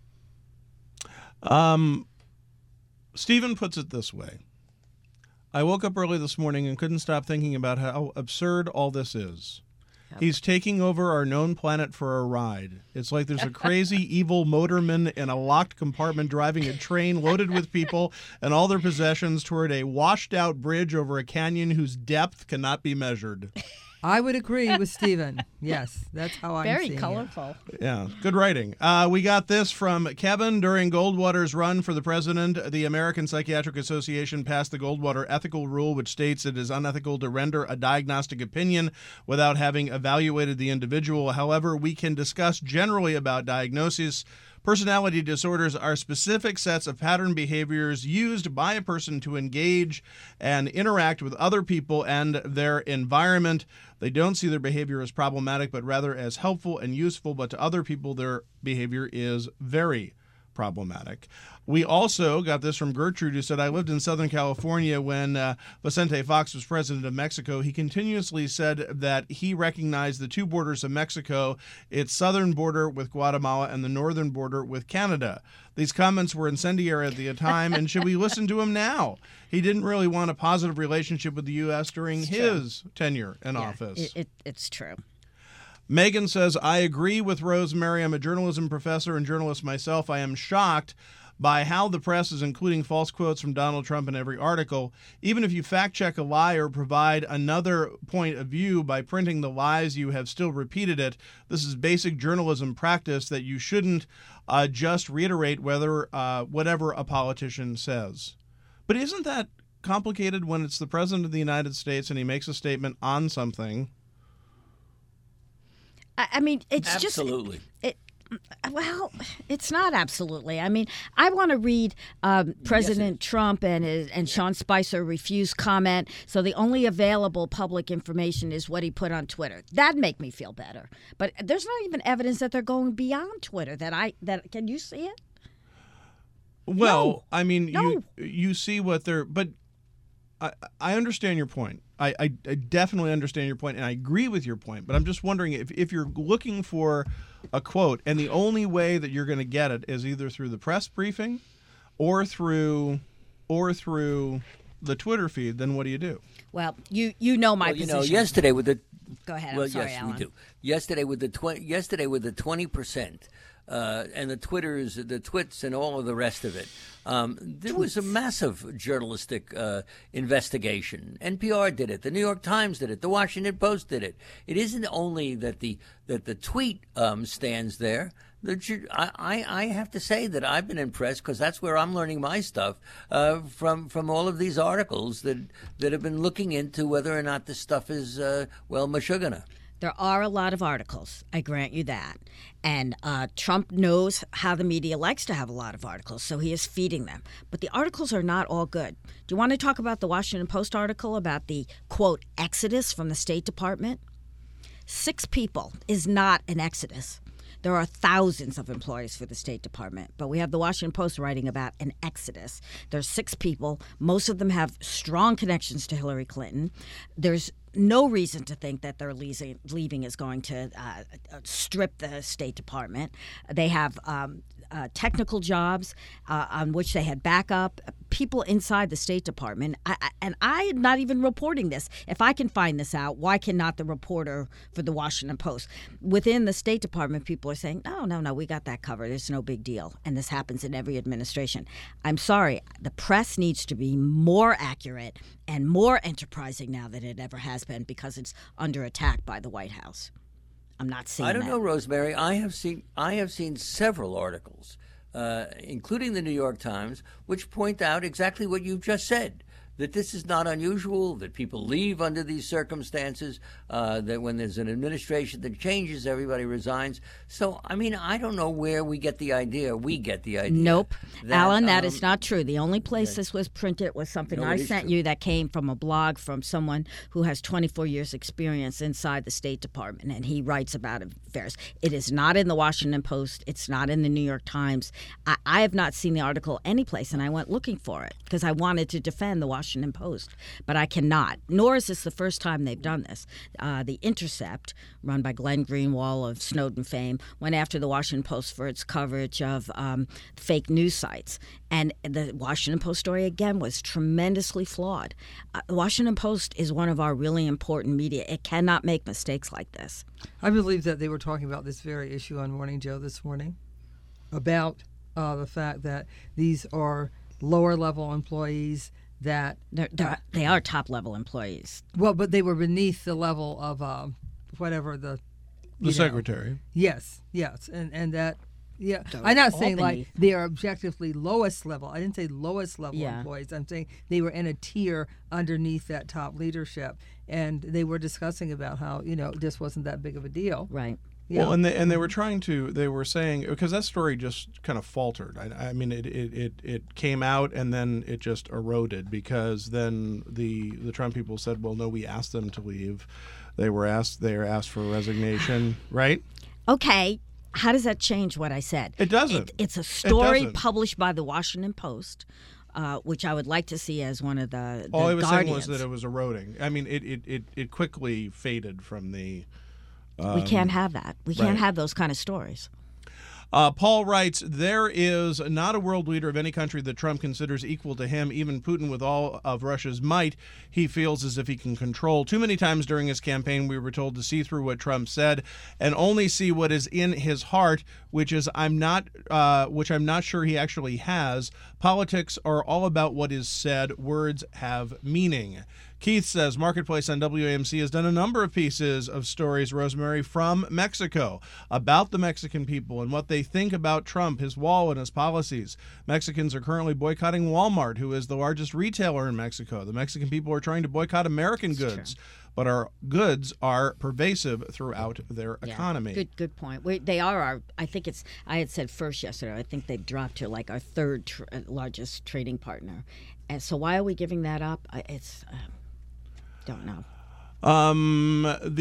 Um, Stephen puts it this way. I woke up early this morning and couldn't stop thinking about how absurd all this is. Yep. He's taking over our known planet for a ride. It's like there's a crazy, evil motorman in a locked compartment driving a train loaded with people and all their possessions toward a washed-out bridge over a canyon whose depth cannot be measured. I would agree with Stephen. Yes, that's how I'm Very seeing colorful. it. Yeah, good writing. Uh, we got this from Kevin. During Goldwater's run for the president, the American Psychiatric Association passed the Goldwater ethical rule, which states it is unethical to render a diagnostic opinion without having evaluated the individual. However, we can discuss generally about diagnoses. Personality disorders are specific sets of pattern behaviors used by a person to engage and interact with other people and their environment. They don't see their behavior as problematic, but rather as helpful and useful, but to other people, their behavior is very problematic. We also got this from Gertrude, who said, I lived in Southern California when uh, Vicente Fox was president of Mexico. He continuously said that he recognized the two borders of Mexico, its southern border with Guatemala and the northern border with Canada. These comments were incendiary at the time, and should we listen to him now? He didn't really want a positive relationship with the U S during It's his true. tenure in Yeah, office. It, it, it's true. Megan says, I agree with Rosemary. I'm a journalism professor and journalist myself. I am shocked by how the press is including false quotes from Donald Trump in every article. Even if you fact-check a lie or provide another point of view by printing the lies, you have still repeated it. This is basic journalism practice that you shouldn't uh, just reiterate whether uh, whatever a politician says. But isn't that complicated when it's the president of the United States and he makes a statement on something? I, I mean, it's Absolutely. just... It, Well, it's not absolutely. I mean, I want to read um, President yes, Trump and his, and Sean Spicer refuse comment. So the only available public information is what he put on Twitter. That'd make me feel better. But there's not even evidence that they're going beyond Twitter. That I that can you see it? Well, No. I mean, No. you you see what they're, but I I understand your point. I, I, I definitely understand your point, and I agree with your point. But I'm just wondering if, if you're looking for a quote, and the only way that you're going to get it is either through the press briefing, or through, or through the Twitter feed. Then what do you do? Well, you you know my well, you position. know, yesterday with the Go ahead. Well, I'm sorry, yes, Alan. we do. Yesterday with the twenty, yesterday with the twenty percent, uh, and the Twitters, the twits, and all of the rest of it. Um, there was a massive journalistic uh, investigation. N P R did it. The New York Times did it. The Washington Post did it. It isn't only that the that the tweet um, stands there. The, I, I have to say that I've been impressed because that's where I'm learning my stuff uh, from from all of these articles that that have been looking into whether or not this stuff is uh, well mashugana. There are a lot of articles, I grant you that. And uh, Trump knows how the media likes to have a lot of articles, so he is feeding them. But the articles are not all good. Do you want to talk about the Washington Post article about the, quote, exodus from the State Department? Six people is not an exodus. There are thousands of employees for the State Department, but we have the Washington Post writing about an exodus. There's six people. Most of them have strong connections to Hillary Clinton. There's no reason to think that their leaving, leaving is going to uh, strip the State Department. They have um, uh, technical jobs uh, on which they had backup, people inside the State Department. I, I, and I am not even reporting this. If I can find this out, why cannot the reporter for the Washington Post? Within the State Department, people are saying, no, no, no, we got that covered. It's no big deal. And this happens in every administration. I'm sorry. The press needs to be more accurate and more enterprising now than it ever has been because it's under attack by the White House. I'm not seeing I don't that. know, Rosemary. I have seen I have seen several articles, uh, including the New York Times, which point out exactly what you've just said. That this is not unusual, that people leave under these circumstances, uh, that when there's an administration that changes, everybody resigns. So, I mean, I don't know where we get the idea. We get the idea. Nope. That, Alan, that um, is not true. The only place this was printed was something No, I it is sent true. you that came from a blog from someone who has twenty-four years experience inside the State Department, and he writes about affairs. It is not in the Washington Post. It's not in the New York Times. I, I have not seen the article anyplace, and I went looking for it because I wanted to defend the Washington Post, but I cannot. Nor is this the first time they've done this. Uh, the Intercept, run by Glenn Greenwald of Snowden fame, went after the Washington Post for its coverage of um, fake news sites. And the Washington Post story, again, was tremendously flawed. Uh, the Washington Post is one of our really important media. It cannot make mistakes like this. I believe that they were talking about this very issue on Morning Joe this morning, about uh, the fact that these are lower-level employees that They're, they're, they are top-level employees. well, but they were beneath the level of um, whatever the The you know. secretary. Yes, yes, and and that yeah. They're I'm not all saying like beneath. they are objectively lowest level. I didn't say lowest level Yeah. employees. I'm saying they were in a tier underneath that top leadership, and they were discussing about how you know this wasn't that big of a deal. Right. Yeah. Well, and they, and they were trying to, they were saying, because that story just kind of faltered. I, I mean, it, it, it, it came out and then it just eroded because then the the Trump people said, well, no, we asked them to leave. They were asked, they were asked for resignation, right? Okay. How does that change what I said? It doesn't. It, it's a story doesn't. published by the Washington Post, uh, which I would like to see as one of the, the All I was guardians. saying was that it was eroding. I mean, it, it, it, it quickly faded from the... we can't have that. We can't right. have those kind of stories. Uh, Paul writes, there is not a world leader of any country that Trump considers equal to him. Even Putin, with all of Russia's might, he feels as if he can control. Too many times during his campaign, we were told to see through what Trump said and only see what is in his heart, which is I'm not, uh, which I'm not sure he actually has. Politics are all about what is said. Words have meaning. Keith says Marketplace on W A M C has done a number of pieces of stories, Rosemary, from Mexico about the Mexican people and what they think about Trump, his wall, and his policies. Mexicans are currently boycotting Walmart, who is the largest retailer in Mexico. The Mexican people are trying to boycott American goods, but our goods are pervasive throughout their Yeah. economy. Good, good point. We, they are our. I think it's. I had said first yesterday. I think they've dropped to like our third tr- largest trading partner, and so why are we giving that up? I- It's. Uh, don't know. Um,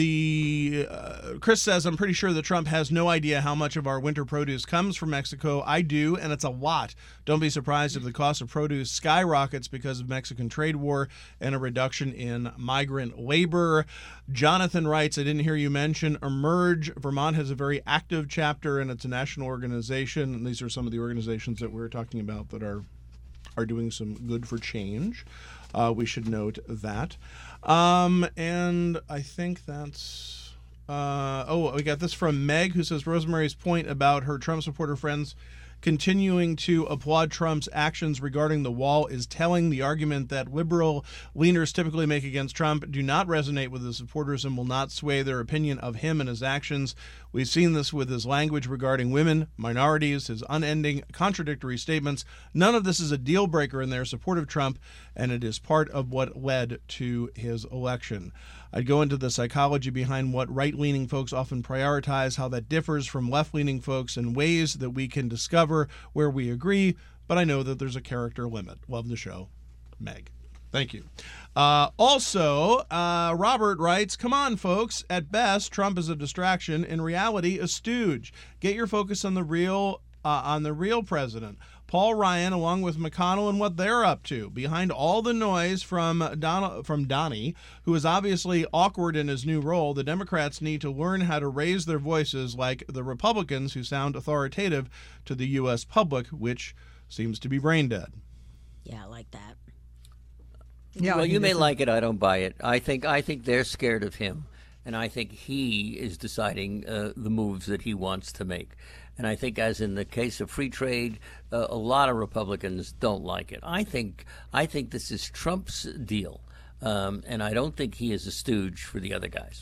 the uh, Chris says, I'm pretty sure that Trump has no idea how much of our winter produce comes from Mexico. I do, and it's a lot. Don't be surprised if the cost of produce skyrockets because of Mexican trade war and a reduction in migrant labor. Jonathan writes, I didn't hear you mention Emerge. Vermont has a very active chapter, and it's a national organization. And these are some of the organizations that we're talking about that are are doing some good for change. Uh, we should note that. Um, and I think that's... Uh, oh, we got this from Meg, who says Rosemary's point about her Trump supporter friends continuing to applaud Trump's actions regarding the wall is telling. The argument that liberal leaners typically make against Trump do not resonate with his supporters and will not sway their opinion of him and his actions. We've seen this with his language regarding women, minorities, his unending contradictory statements. None of this is a deal breaker in their support of Trump, and it is part of what led to his election. I'd go into the psychology behind what right-leaning folks often prioritize, how that differs from left-leaning folks, and ways that we can discover where we agree, but I know that there's a character limit. Love the show, Meg. Thank you. Uh, also, uh, Robert writes, come on, folks. At best, Trump is a distraction. In reality, a stooge. Get your focus on the real uh, on the real president. Paul Ryan, along with McConnell and what they're up to. Behind all the noise from Donald, from Donnie, who is obviously awkward in his new role, the Democrats need to learn how to raise their voices like the Republicans who sound authoritative to the U S public, which seems to be brain dead. Yeah, I like that. Yeah, well, I you think may this is- like it. I don't buy it. I think I think they're scared of him, and I think he is deciding uh, the moves that he wants to make. And I think, as in the case of free trade, uh, a lot of Republicans don't like it. I think I think this is Trump's deal, um, and I don't think he is a stooge for the other guys.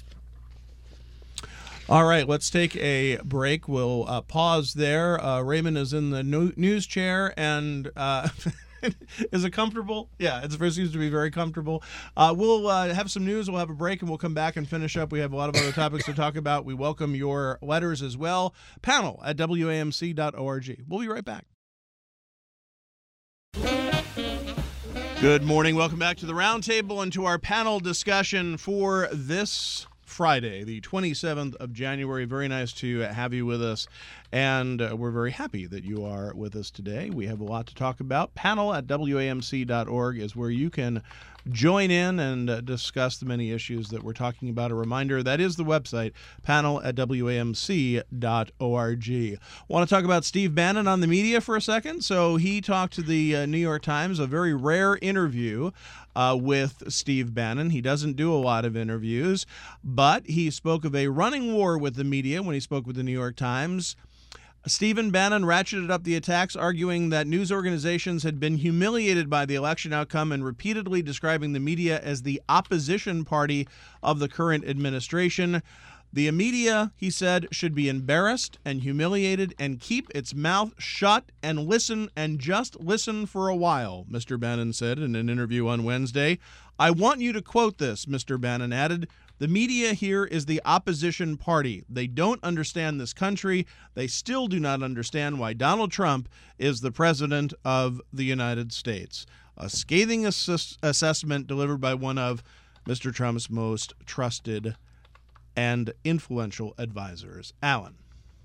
All right, let's take a break. We'll uh, pause there. Uh, Raymond is in the no- news chair, and uh, is it comfortable? Yeah, it's, it seems to be very comfortable. Uh, we'll uh, have some news. We'll have a break, and we'll come back and finish up. We have a lot of other topics to talk about. We welcome your letters as well. Panel at W A M C dot org. We'll be right back. Good morning. Welcome back to the Roundtable and to our panel discussion for this Friday, the twenty-seventh of January. Very nice to have you with us, and uh, we're very happy that you are with us today. We have a lot to talk about. Panel at W A M C dot org is where you can join in and uh, discuss the many issues that we're talking about. A reminder, that is the website, panel at W A M C dot org. Want to talk about Steve Bannon on the media for a second? So he talked to the uh, New York Times, a very rare interview uh, with Steve Bannon. He doesn't do a lot of interviews, but he spoke of a running war with the media when he spoke with the New York Times. Stephen Bannon ratcheted up the attacks, arguing that news organizations had been humiliated by the election outcome and repeatedly describing the media as the opposition party of the current administration. The media, he said, should be embarrassed and humiliated and keep its mouth shut and listen and just listen for a while, Mister Bannon said in an interview on Wednesday. I want you to quote this, Mister Bannon added. The media here is the opposition party. They don't understand this country. They still do not understand why Donald Trump is the president of the United States. A scathing assess- assessment delivered by one of Mister Trump's most trusted and influential advisors. Alan.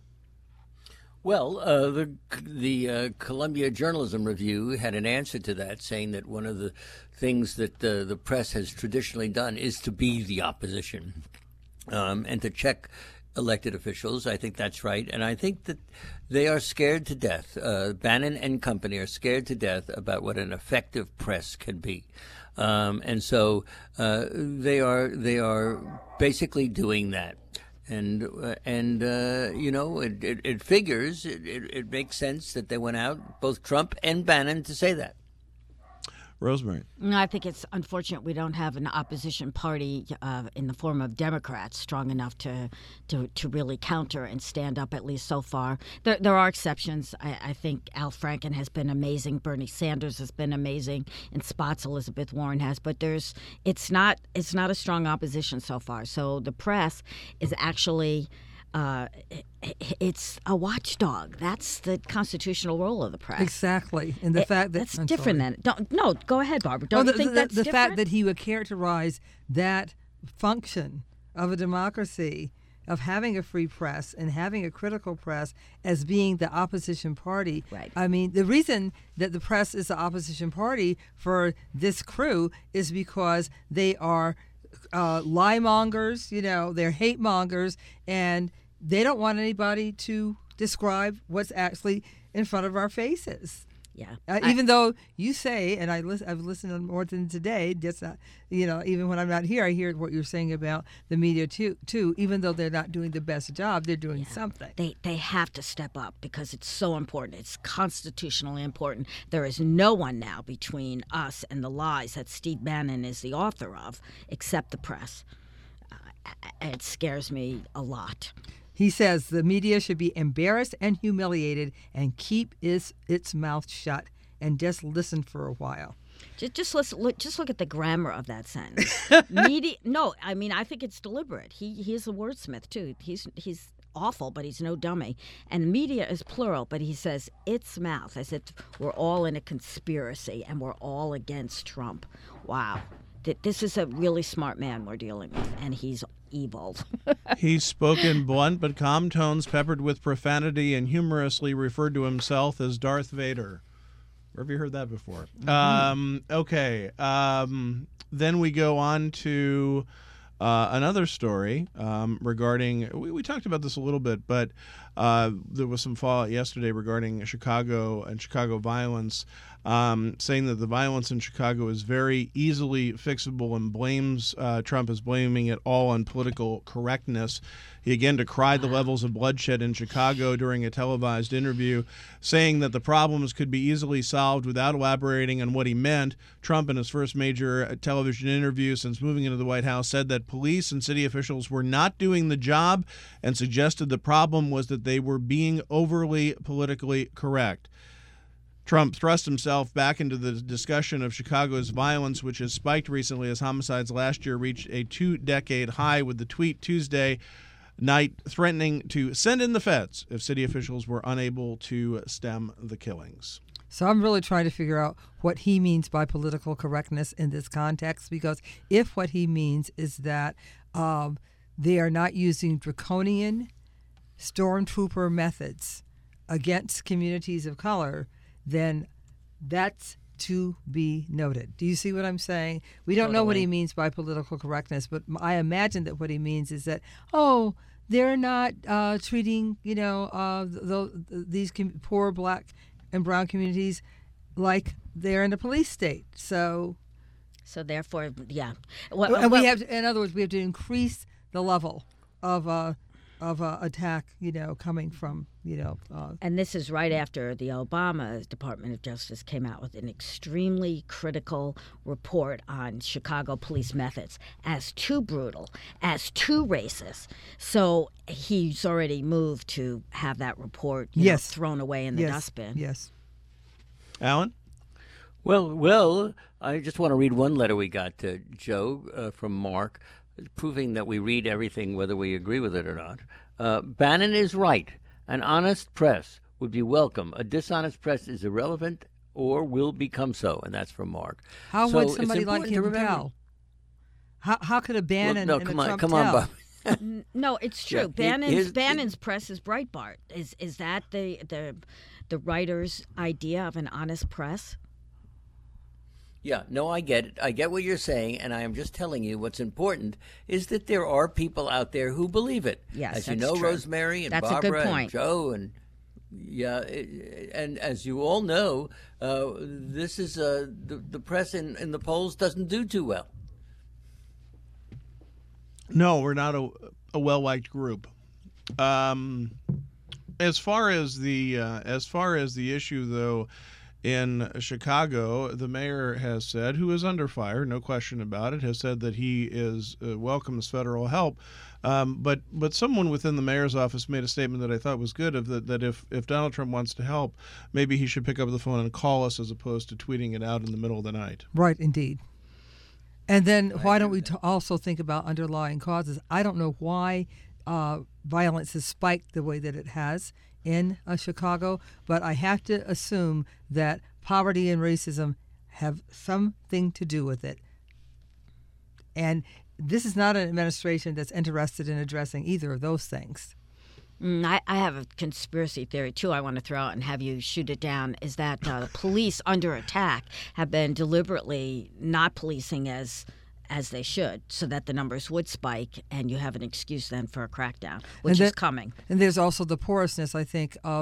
Well, uh, the the uh, Columbia Journalism Review had an answer to that, saying that one of the things that uh, the press has traditionally done is to be the opposition um, and to check elected officials. I think that's right, and I think that they are scared to death. Uh, Bannon and company are scared to death about what an effective press can be. Um, and so uh, they are they are basically doing that. And, uh, and uh, you know, it, it, it figures, it, it, it makes sense that they went out, both Trump and Bannon, to say that. Rosemary. No, I think it's unfortunate we don't have an opposition party uh, in the form of Democrats strong enough to, to to really counter and stand up, at least so far. There, there are exceptions. I, I think Al Franken has been amazing. Bernie Sanders has been amazing. In spots, Elizabeth Warren has. But there's it's not it's not a strong opposition so far. So the press is actually... Uh, it's a watchdog. That's the constitutional role of the press. Exactly, and the It- fact that that's I'm different sorry. than don't. No, go ahead, Barbara. Don't Well, you the, think the, that's the different? fact that he would characterize that function of a democracy, of having a free press and having a critical press, as being the opposition party. Right. I mean, the reason that the press is the opposition party for this crew is because they are uh, lie mongers. You know, they're hate mongers, and they don't want anybody to describe what's actually in front of our faces. Yeah. Uh, I- even though you say, and I lis- I've listened to more than today, just not, you know, even when I'm not here, I hear what you're saying about the media too. Too, even though they're not doing the best job, they're doing something. They they have to step up because it's so important. It's constitutionally important. There is no one now between us and the lies that Steve Bannon is the author of, except the press. Uh, it scares me a lot. He says the media should be embarrassed and humiliated and keep its its mouth shut and just listen for a while. Just just listen, look, just look at the grammar of that sentence. Media. No, I mean I think it's deliberate. He he is a wordsmith too. He's he's awful, but he's no dummy. And media is plural, but he says its mouth as if we're all in a conspiracy and we're all against Trump. Wow. This is a really smart man we're dealing with, and he's evil. He's spoken blunt but calm tones peppered with profanity and humorously referred to himself as Darth Vader. Where have you heard that before? Mm-hmm. Um, okay. Um, then we go on to uh, another story um, regarding, we, we talked about this a little bit, but uh, there was some fallout yesterday regarding Chicago and Chicago violence, um, saying that the violence in Chicago is very easily fixable and blames, uh, Trump is blaming it all on political correctness. He again decried the levels of bloodshed in Chicago during a televised interview, saying that the problems could be easily solved without elaborating on what he meant. Trump, in his first major television interview since moving into the White House, said that police and city officials were not doing the job and suggested the problem was that they were being overly politically correct. Trump thrust himself back into the discussion of Chicago's violence, which has spiked recently as homicides last year reached a two-decade high, with the tweet Tuesday night threatening to send in the feds if city officials were unable to stem the killings. So I'm really trying to figure out what he means by political correctness in this context, because if what he means is that um, they are not using draconian stormtrooper methods against communities of color, then that's to be noted. Do you see what I'm saying? We don't know what he means by political correctness, but I imagine that what he means is that, oh, they're not uh, treating, you know, uh, th- th- these com- poor black and brown communities like they're in a police state. So, so therefore, yeah. Well, and well, we have, to, in other words, we have to increase the level of uh, of uh, attack, you know, coming from, you know. Uh, and this is right after the Obama Department of Justice came out with an extremely critical report on Chicago police methods as too brutal, as too racist. So he's already moved to have that report you yes. know, thrown away in the yes. dustbin. Yes. Alan? Well, well, I just want to read one letter we got, to Joe, uh, from Mark, proving that we read everything whether we agree with it or not. Uh, Bannon is right. An honest press would be welcome. A dishonest press is irrelevant or will become so, and that's from Mark. How so would somebody like him him tell? How how could a Bannon well, no, and come a on, Trump come tell? on, Bob. N- no, it's true. Yeah, Bannon's here's- Bannon's press is Breitbart. Is is that the the the writer's idea of an honest press? Yeah, no, I get it. I get what you're saying, and I am just telling you what's important is that there are people out there who believe it. Yes, as you that's know, true. Rosemary and That's a good Barbara and point. Joe and yeah, it- and as you all know, uh, this is uh, the the press in, in the polls doesn't do too well. No, we're not a, a well-liked group. Um, as far as the uh, as far as the issue, though, in Chicago, the mayor has said, who is under fire, no question about it, has said that he is uh, welcomes federal help. Um, but but someone within the mayor's office made a statement that I thought was good, of that, that if, if Donald Trump wants to help, maybe he should pick up the phone and call us as opposed to tweeting it out in the middle of the night. Right, indeed. And then why don't we t- also think about underlying causes? I don't know why uh, violence has spiked the way that it has in uh, Chicago, but I have to assume that poverty and racism have something to do with it. And this is not an administration that's interested in addressing either of those things. Mm, I, I have a conspiracy theory, too, I want to throw out and have you shoot it down, is that uh, the police under attack have been deliberately not policing as as they should, so that the numbers would spike, and you have an excuse then for a crackdown, which And is that- coming. And there's also the porousness, I think, of,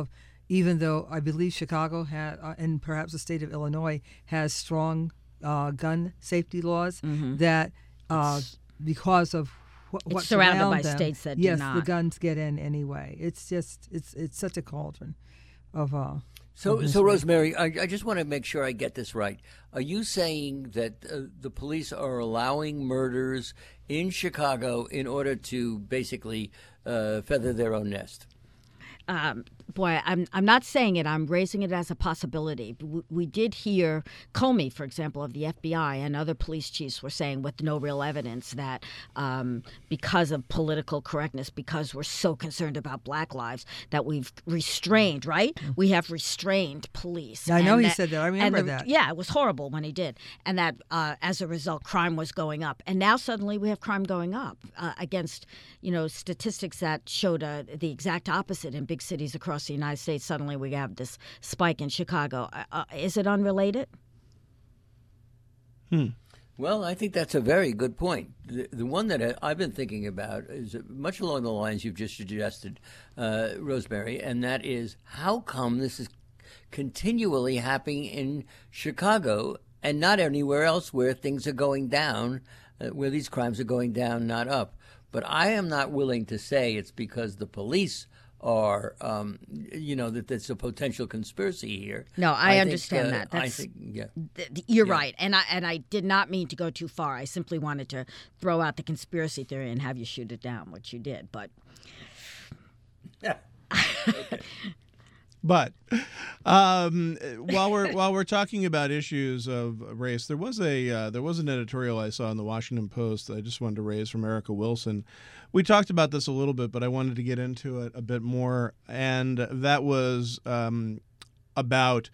even though I believe Chicago had, uh, and perhaps the state of Illinois has strong uh, gun safety laws, Mm-hmm. that uh, because of wh- It's what's surrounded around by them, states that do yes, not. the guns get in anyway. It's just it's it's such a cauldron of uh. So, of so misery. Rosemary, I, I just want to make sure I get this right. Are you saying that uh, the police are allowing murders in Chicago in order to basically uh, feather their own nest? Um, boy, I'm I'm not saying it. I'm raising it as a possibility. We, we did hear Comey, for example, of the F B I, and other police chiefs were saying, with no real evidence, that um, because of political correctness, because we're so concerned about Black lives, that we've restrained. Right? We have restrained police. Yeah, I know And he said that. I and remember the- that. Yeah, it was horrible when he did, and that uh, as a result, crime was going up. And now suddenly we have crime going up uh, against, you know, statistics that showed uh, the exact opposite in big cities across the United States. Suddenly we have this spike in Chicago. Uh, uh, is it unrelated? Well, I think that's a very good point. The, the one that I- I've been thinking about is much along the lines you've just suggested, uh, Rosemary, and that is how come this is continually happening in Chicago and not anywhere else where things are going down, uh, where these crimes are going down, not up. But I am not willing to say it's because the police are, um, you know, that there's a potential conspiracy here. No, I think, understand uh, that. I That's- think, yeah. Th- th- You're right, and I and I did not mean to go too far. I simply wanted to throw out the conspiracy theory and have you shoot it down, which you did. But But um, while we're while we're talking about issues of race, there was a uh, there was an editorial I saw in the Washington Post that I just wanted to raise from Erica Wilson. We talked about this a little bit, but I wanted to get into it a bit more, and that was um, about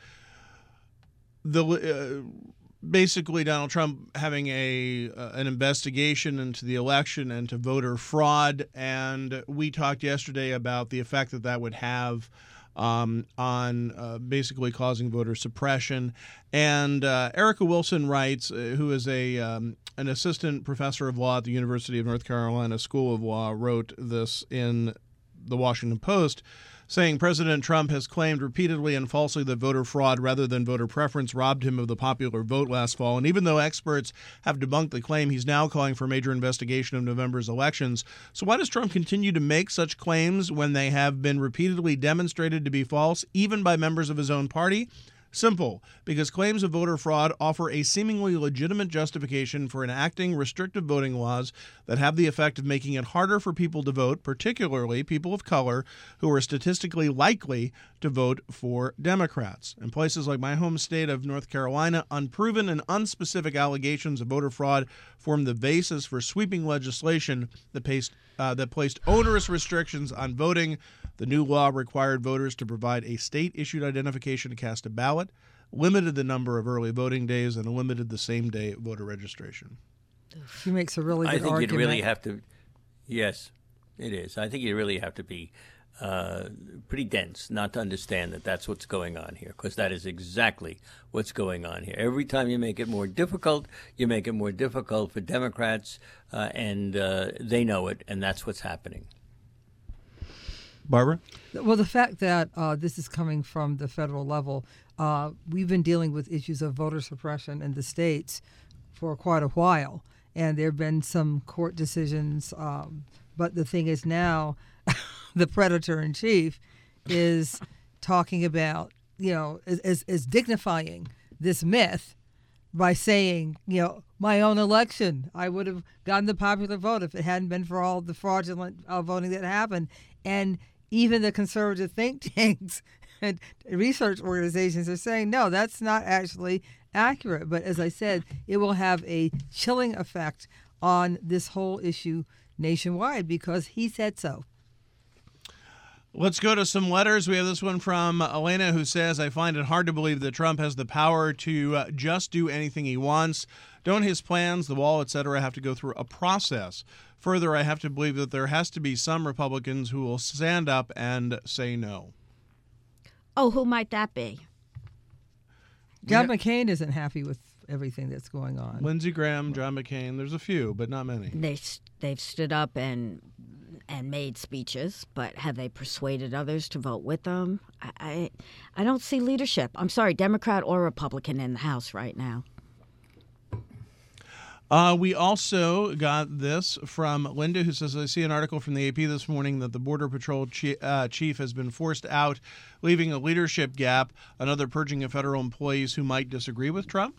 the uh, basically Donald Trump having a uh, an investigation into the election and to voter fraud, and we talked yesterday about the effect that that would have um, on uh, basically causing voter suppression. And uh, Erica Wilson writes, uh, who is a um, an assistant professor of law at the University of North Carolina School of Law, wrote this in the Washington Post, saying President Trump has claimed repeatedly and falsely that voter fraud rather than voter preference robbed him of the popular vote last fall. And even though experts have debunked the claim, he's now calling for a major investigation of November's elections. So why does Trump continue to make such claims when they have been repeatedly demonstrated to be false, even by members of his own party? Simple, because claims of voter fraud offer a seemingly legitimate justification for enacting restrictive voting laws that have the effect of making it harder for people to vote, particularly people of color who are statistically likely to vote for Democrats. In places like my home state of North Carolina, unproven and unspecific allegations of voter fraud form the basis for sweeping legislation that placed, uh, that placed onerous restrictions on voting. The new law required voters to provide a state-issued identification to cast a ballot, limited the number of early voting days, and limited the same-day voter registration. She makes a really good I think argument. you'd really have to. Yes, it is. I think you really have to be uh, pretty dense not to understand that that's what's going on here, because that is exactly what's going on here. Every time you make it more difficult, you make it more difficult for Democrats, uh, and uh, they know it, and that's what's happening. Barbara? Well, the fact that uh, this is coming from the federal level, uh, we've been dealing with issues of voter suppression in the states for quite a while, and there have been some court decisions. Um, but the thing is now, the predator in chief is talking about, you know, is, is, is dignifying this myth by saying, you know, my own election, I would have gotten the popular vote if it hadn't been for all the fraudulent uh, voting that happened. And even the conservative think tanks and research organizations are saying, no, that's not actually accurate. But as I said, it will have a chilling effect on this whole issue nationwide because he said so. Let's go to some letters. We have this one from Elena, who says, I find it hard to believe that Trump has the power to uh, just do anything he wants. Don't his plans, the wall, et cetera, have to go through a process? Further, I have to believe that there has to be some Republicans who will stand up and say no. oh, who might that be? John Yeah. McCain isn't happy with everything that's going on. Lindsey Graham, John McCain, there's a few, but not many. They they've stood up and and made speeches, but have they persuaded others to vote with them? I, I, I don't see leadership. I'm sorry, Democrat or Republican in the House right now. Uh, we also got this from Linda, who says, I see an article from the A P this morning that the Border Patrol chi- uh, chief has been forced out, leaving a leadership gap, another purging of federal employees who might disagree with Trump.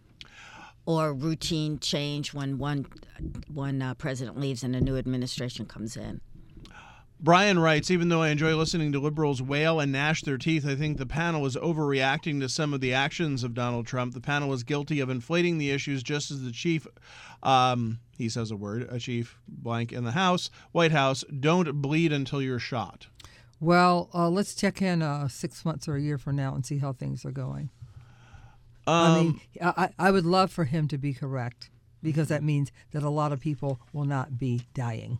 Or routine change when one, one uh, president leaves and a new administration comes in. Brian writes, even though I enjoy listening to liberals wail and gnash their teeth, I think the panel is overreacting to some of the actions of Donald Trump. The panel is guilty of inflating the issues just as the chief, um, he says a word, a chief blank in the House, White House, don't bleed until you're shot. Well, uh, let's check in uh, six months or a year from now and see how things are going. Um, I mean, I, I would love for him to be correct, because that means that a lot of people will not be dying.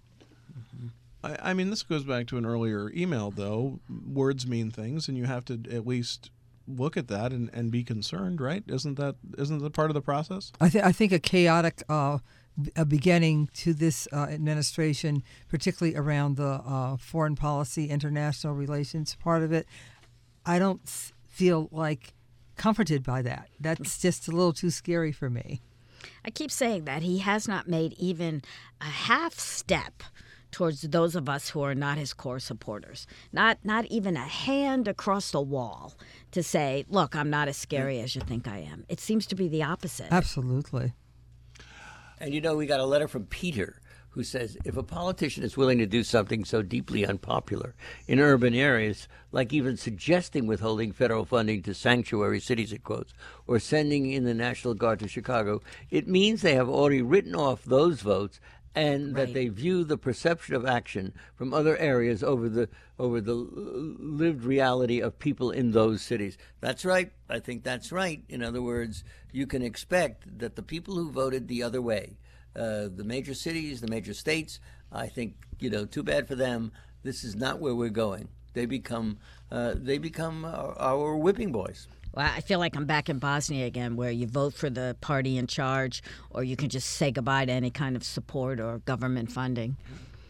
I mean, this goes back to an earlier email, though. Words mean things, and you have to at least look at that and, and be concerned, right? Isn't that isn't that part of the process? I, th- I think a chaotic uh, b- a beginning to this uh, administration, particularly around the uh, foreign policy, international relations part of it, I don't s- feel like comforted by that. That's just a little too scary for me. I keep saying that he has not made even a half step towards those of us who are not his core supporters. Not not even a hand across the wall to say, look, I'm not as scary as you think I am. It seems to be the opposite. Absolutely. And, you know, we got a letter from Peter who says, if a politician is willing to do something so deeply unpopular in urban areas, like even suggesting withholding federal funding to sanctuary cities, it quotes, or sending in the National Guard to Chicago, it means they have already written off those votes and Right. that they view the perception of action from other areas over the over the lived reality of people in those cities. That's right. I think that's right. In other words, you can expect that the people who voted the other way, uh, the major cities, the major states, I think, you know, too bad for them. This is not where we're going. They become uh, they become our, our whipping boys. Well, I feel like I'm back in Bosnia again, where you vote for the party in charge, or you can just say goodbye to any kind of support or government funding.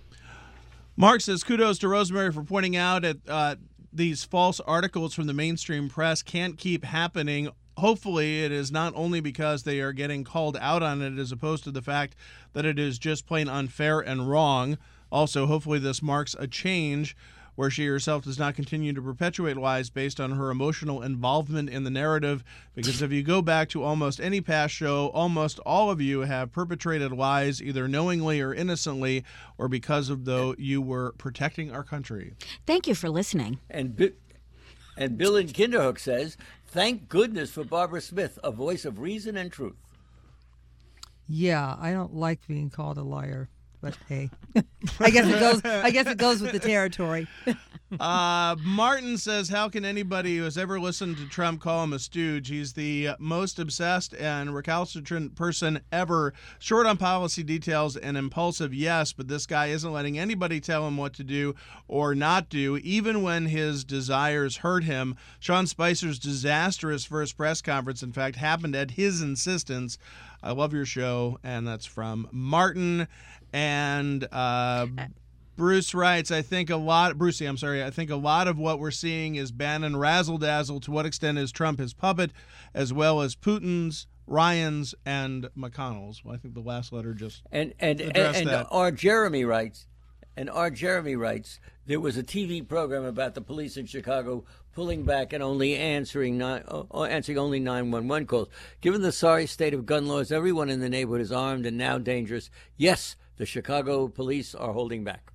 Mark says, kudos to Rosemary for pointing out at uh, these false articles from the mainstream press can't keep happening. Hopefully it is not only because they are getting called out on it, as opposed to the fact that it is just plain unfair and wrong. Also, hopefully this marks a change where she herself does not continue to perpetuate lies based on her emotional involvement in the narrative, because if you go back to almost any past show, almost all of you have perpetrated lies either knowingly or innocently, or because of though you were protecting our country. Thank you for listening. And Bi- and Bill in Kinderhook says, thank goodness for Barbara Smith, a voice of reason and truth. Yeah, I don't like being called a liar, but hey, I guess it goes. I guess it goes with the territory. Uh, Martin says, how can anybody who has ever listened to Trump call him a stooge? He's the most obsessed and recalcitrant person ever. Short on policy details and impulsive, yes, but this guy isn't letting anybody tell him what to do or not do, even when his desires hurt him. Sean Spicer's disastrous first press conference, in fact, happened at his insistence. I love your show, and that's from Martin. And uh, Bruce writes, I think a lot, Brucey, I'm sorry, I think a lot of what we're seeing is Bannon razzle-dazzle. To what extent is Trump his puppet, as well as Putin's, Ryan's, and McConnell's? Well, I think the last letter just And and and, addressed and that. R. Jeremy writes, and R. Jeremy writes, there was a T V program about the police in Chicago pulling back and only answering nine, uh, answering only nine one one calls. Given the sorry state of gun laws, everyone in the neighborhood is armed and now dangerous. Yes, the Chicago police are holding back.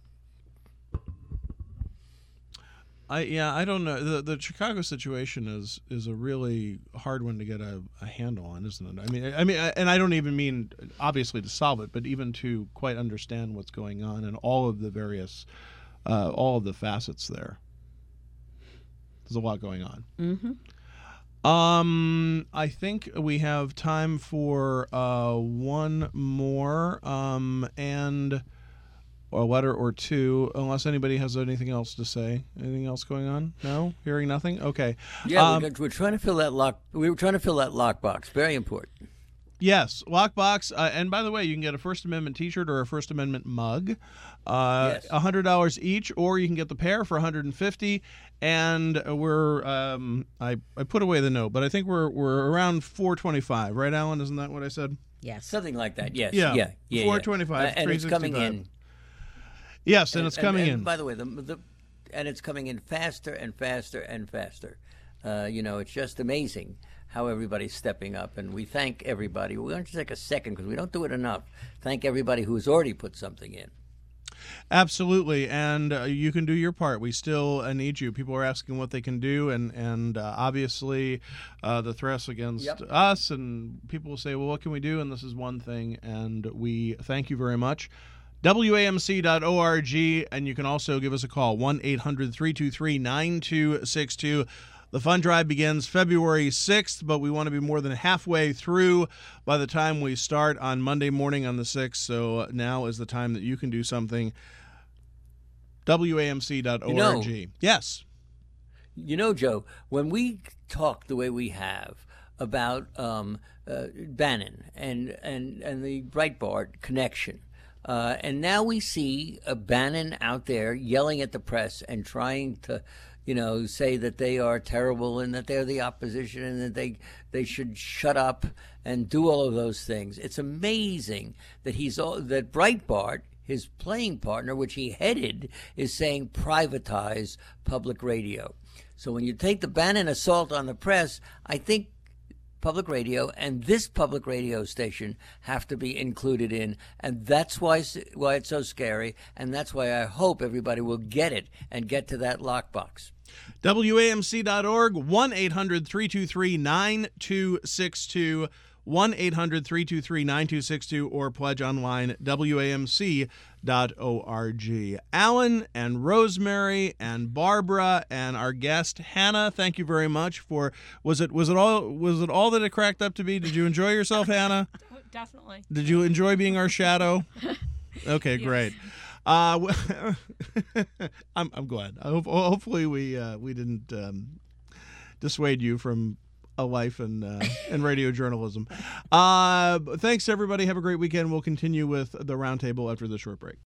I yeah, I don't know. The the Chicago situation is is a really hard one to get a, a handle on, isn't it? I mean, I mean, and I don't even mean obviously to solve it, but even to quite understand what's going on and all of the various, uh, all of the facets there. There's a lot going on. Mm-hmm. Um, I think we have time for uh one more um and. a letter or two, unless anybody has anything else to say. Anything else going on? No? Hearing nothing? Okay. Yeah, Um, we're, we're trying to fill that lock. We were trying to fill that lockbox. Very important. Yes, Lockbox. Uh, and by the way, you can get a First Amendment T-shirt or a First Amendment mug, uh, Yes. one hundred dollars each, or you can get the pair for one hundred fifty dollars. And we're um, I I put away the note, but I think we're we're around four twenty-five, right, Alan? Isn't that what I said? Yes. Something like that. Yes. Yeah. Yeah. Yeah. four twenty-five, Uh, and it's coming three sixty-five. in. Yes, and, it's coming and, in. By the way, the, the and it's coming in faster and faster and faster. Uh, you know, it's just amazing how everybody's stepping up, and we thank everybody. We want to take a second because we don't do it enough. Thank everybody who's already put something in. Absolutely, and uh, you can do your part. We still uh, need you. People are asking what they can do, and and uh, obviously uh, the threats against Yep. us, and people will say, well, what can we do? And this is one thing, and we thank you very much. W A M C dot org, and you can also give us a call, one eight hundred three two three nine two six two. The fund drive begins February sixth, but we want to be more than halfway through by the time we start on Monday morning on the sixth, so now is the time that you can do something. W A M C dot org. You know- Yes. You know, Joe, when we talk the way we have about um, uh, Bannon and, and, and the Breitbart connection, uh, and now we see a Bannon out there yelling at the press and trying to, you know, say that they are terrible and that they're the opposition and that they they should shut up and do all of those things. It's amazing that he's all, that Breitbart, his playing partner, which he headed, is saying privatize public radio. So when you take the Bannon assault on the press, I think public radio and this public radio station have to be included in, and that's why why it's so scary, and that's why I hope everybody will get it and get to that lockbox. W A M C dot org, one eight hundred three two three nine two six two, one eight hundred three two three nine two six two, or pledge online, W A M C dot org. Alan and Rosemary and Barbara and our guest Hannah, thank you very much for was it was it all was it all that it cracked up to be? Did you enjoy yourself, Hannah? Oh, definitely. Did you enjoy being our shadow? Okay, Yes. great. Uh, w- I'm I'm glad. I hope, hopefully we uh, we didn't um, dissuade you from a life in uh, in radio journalism. Uh, thanks everybody. Have a great weekend. We'll continue with the roundtable after the short break.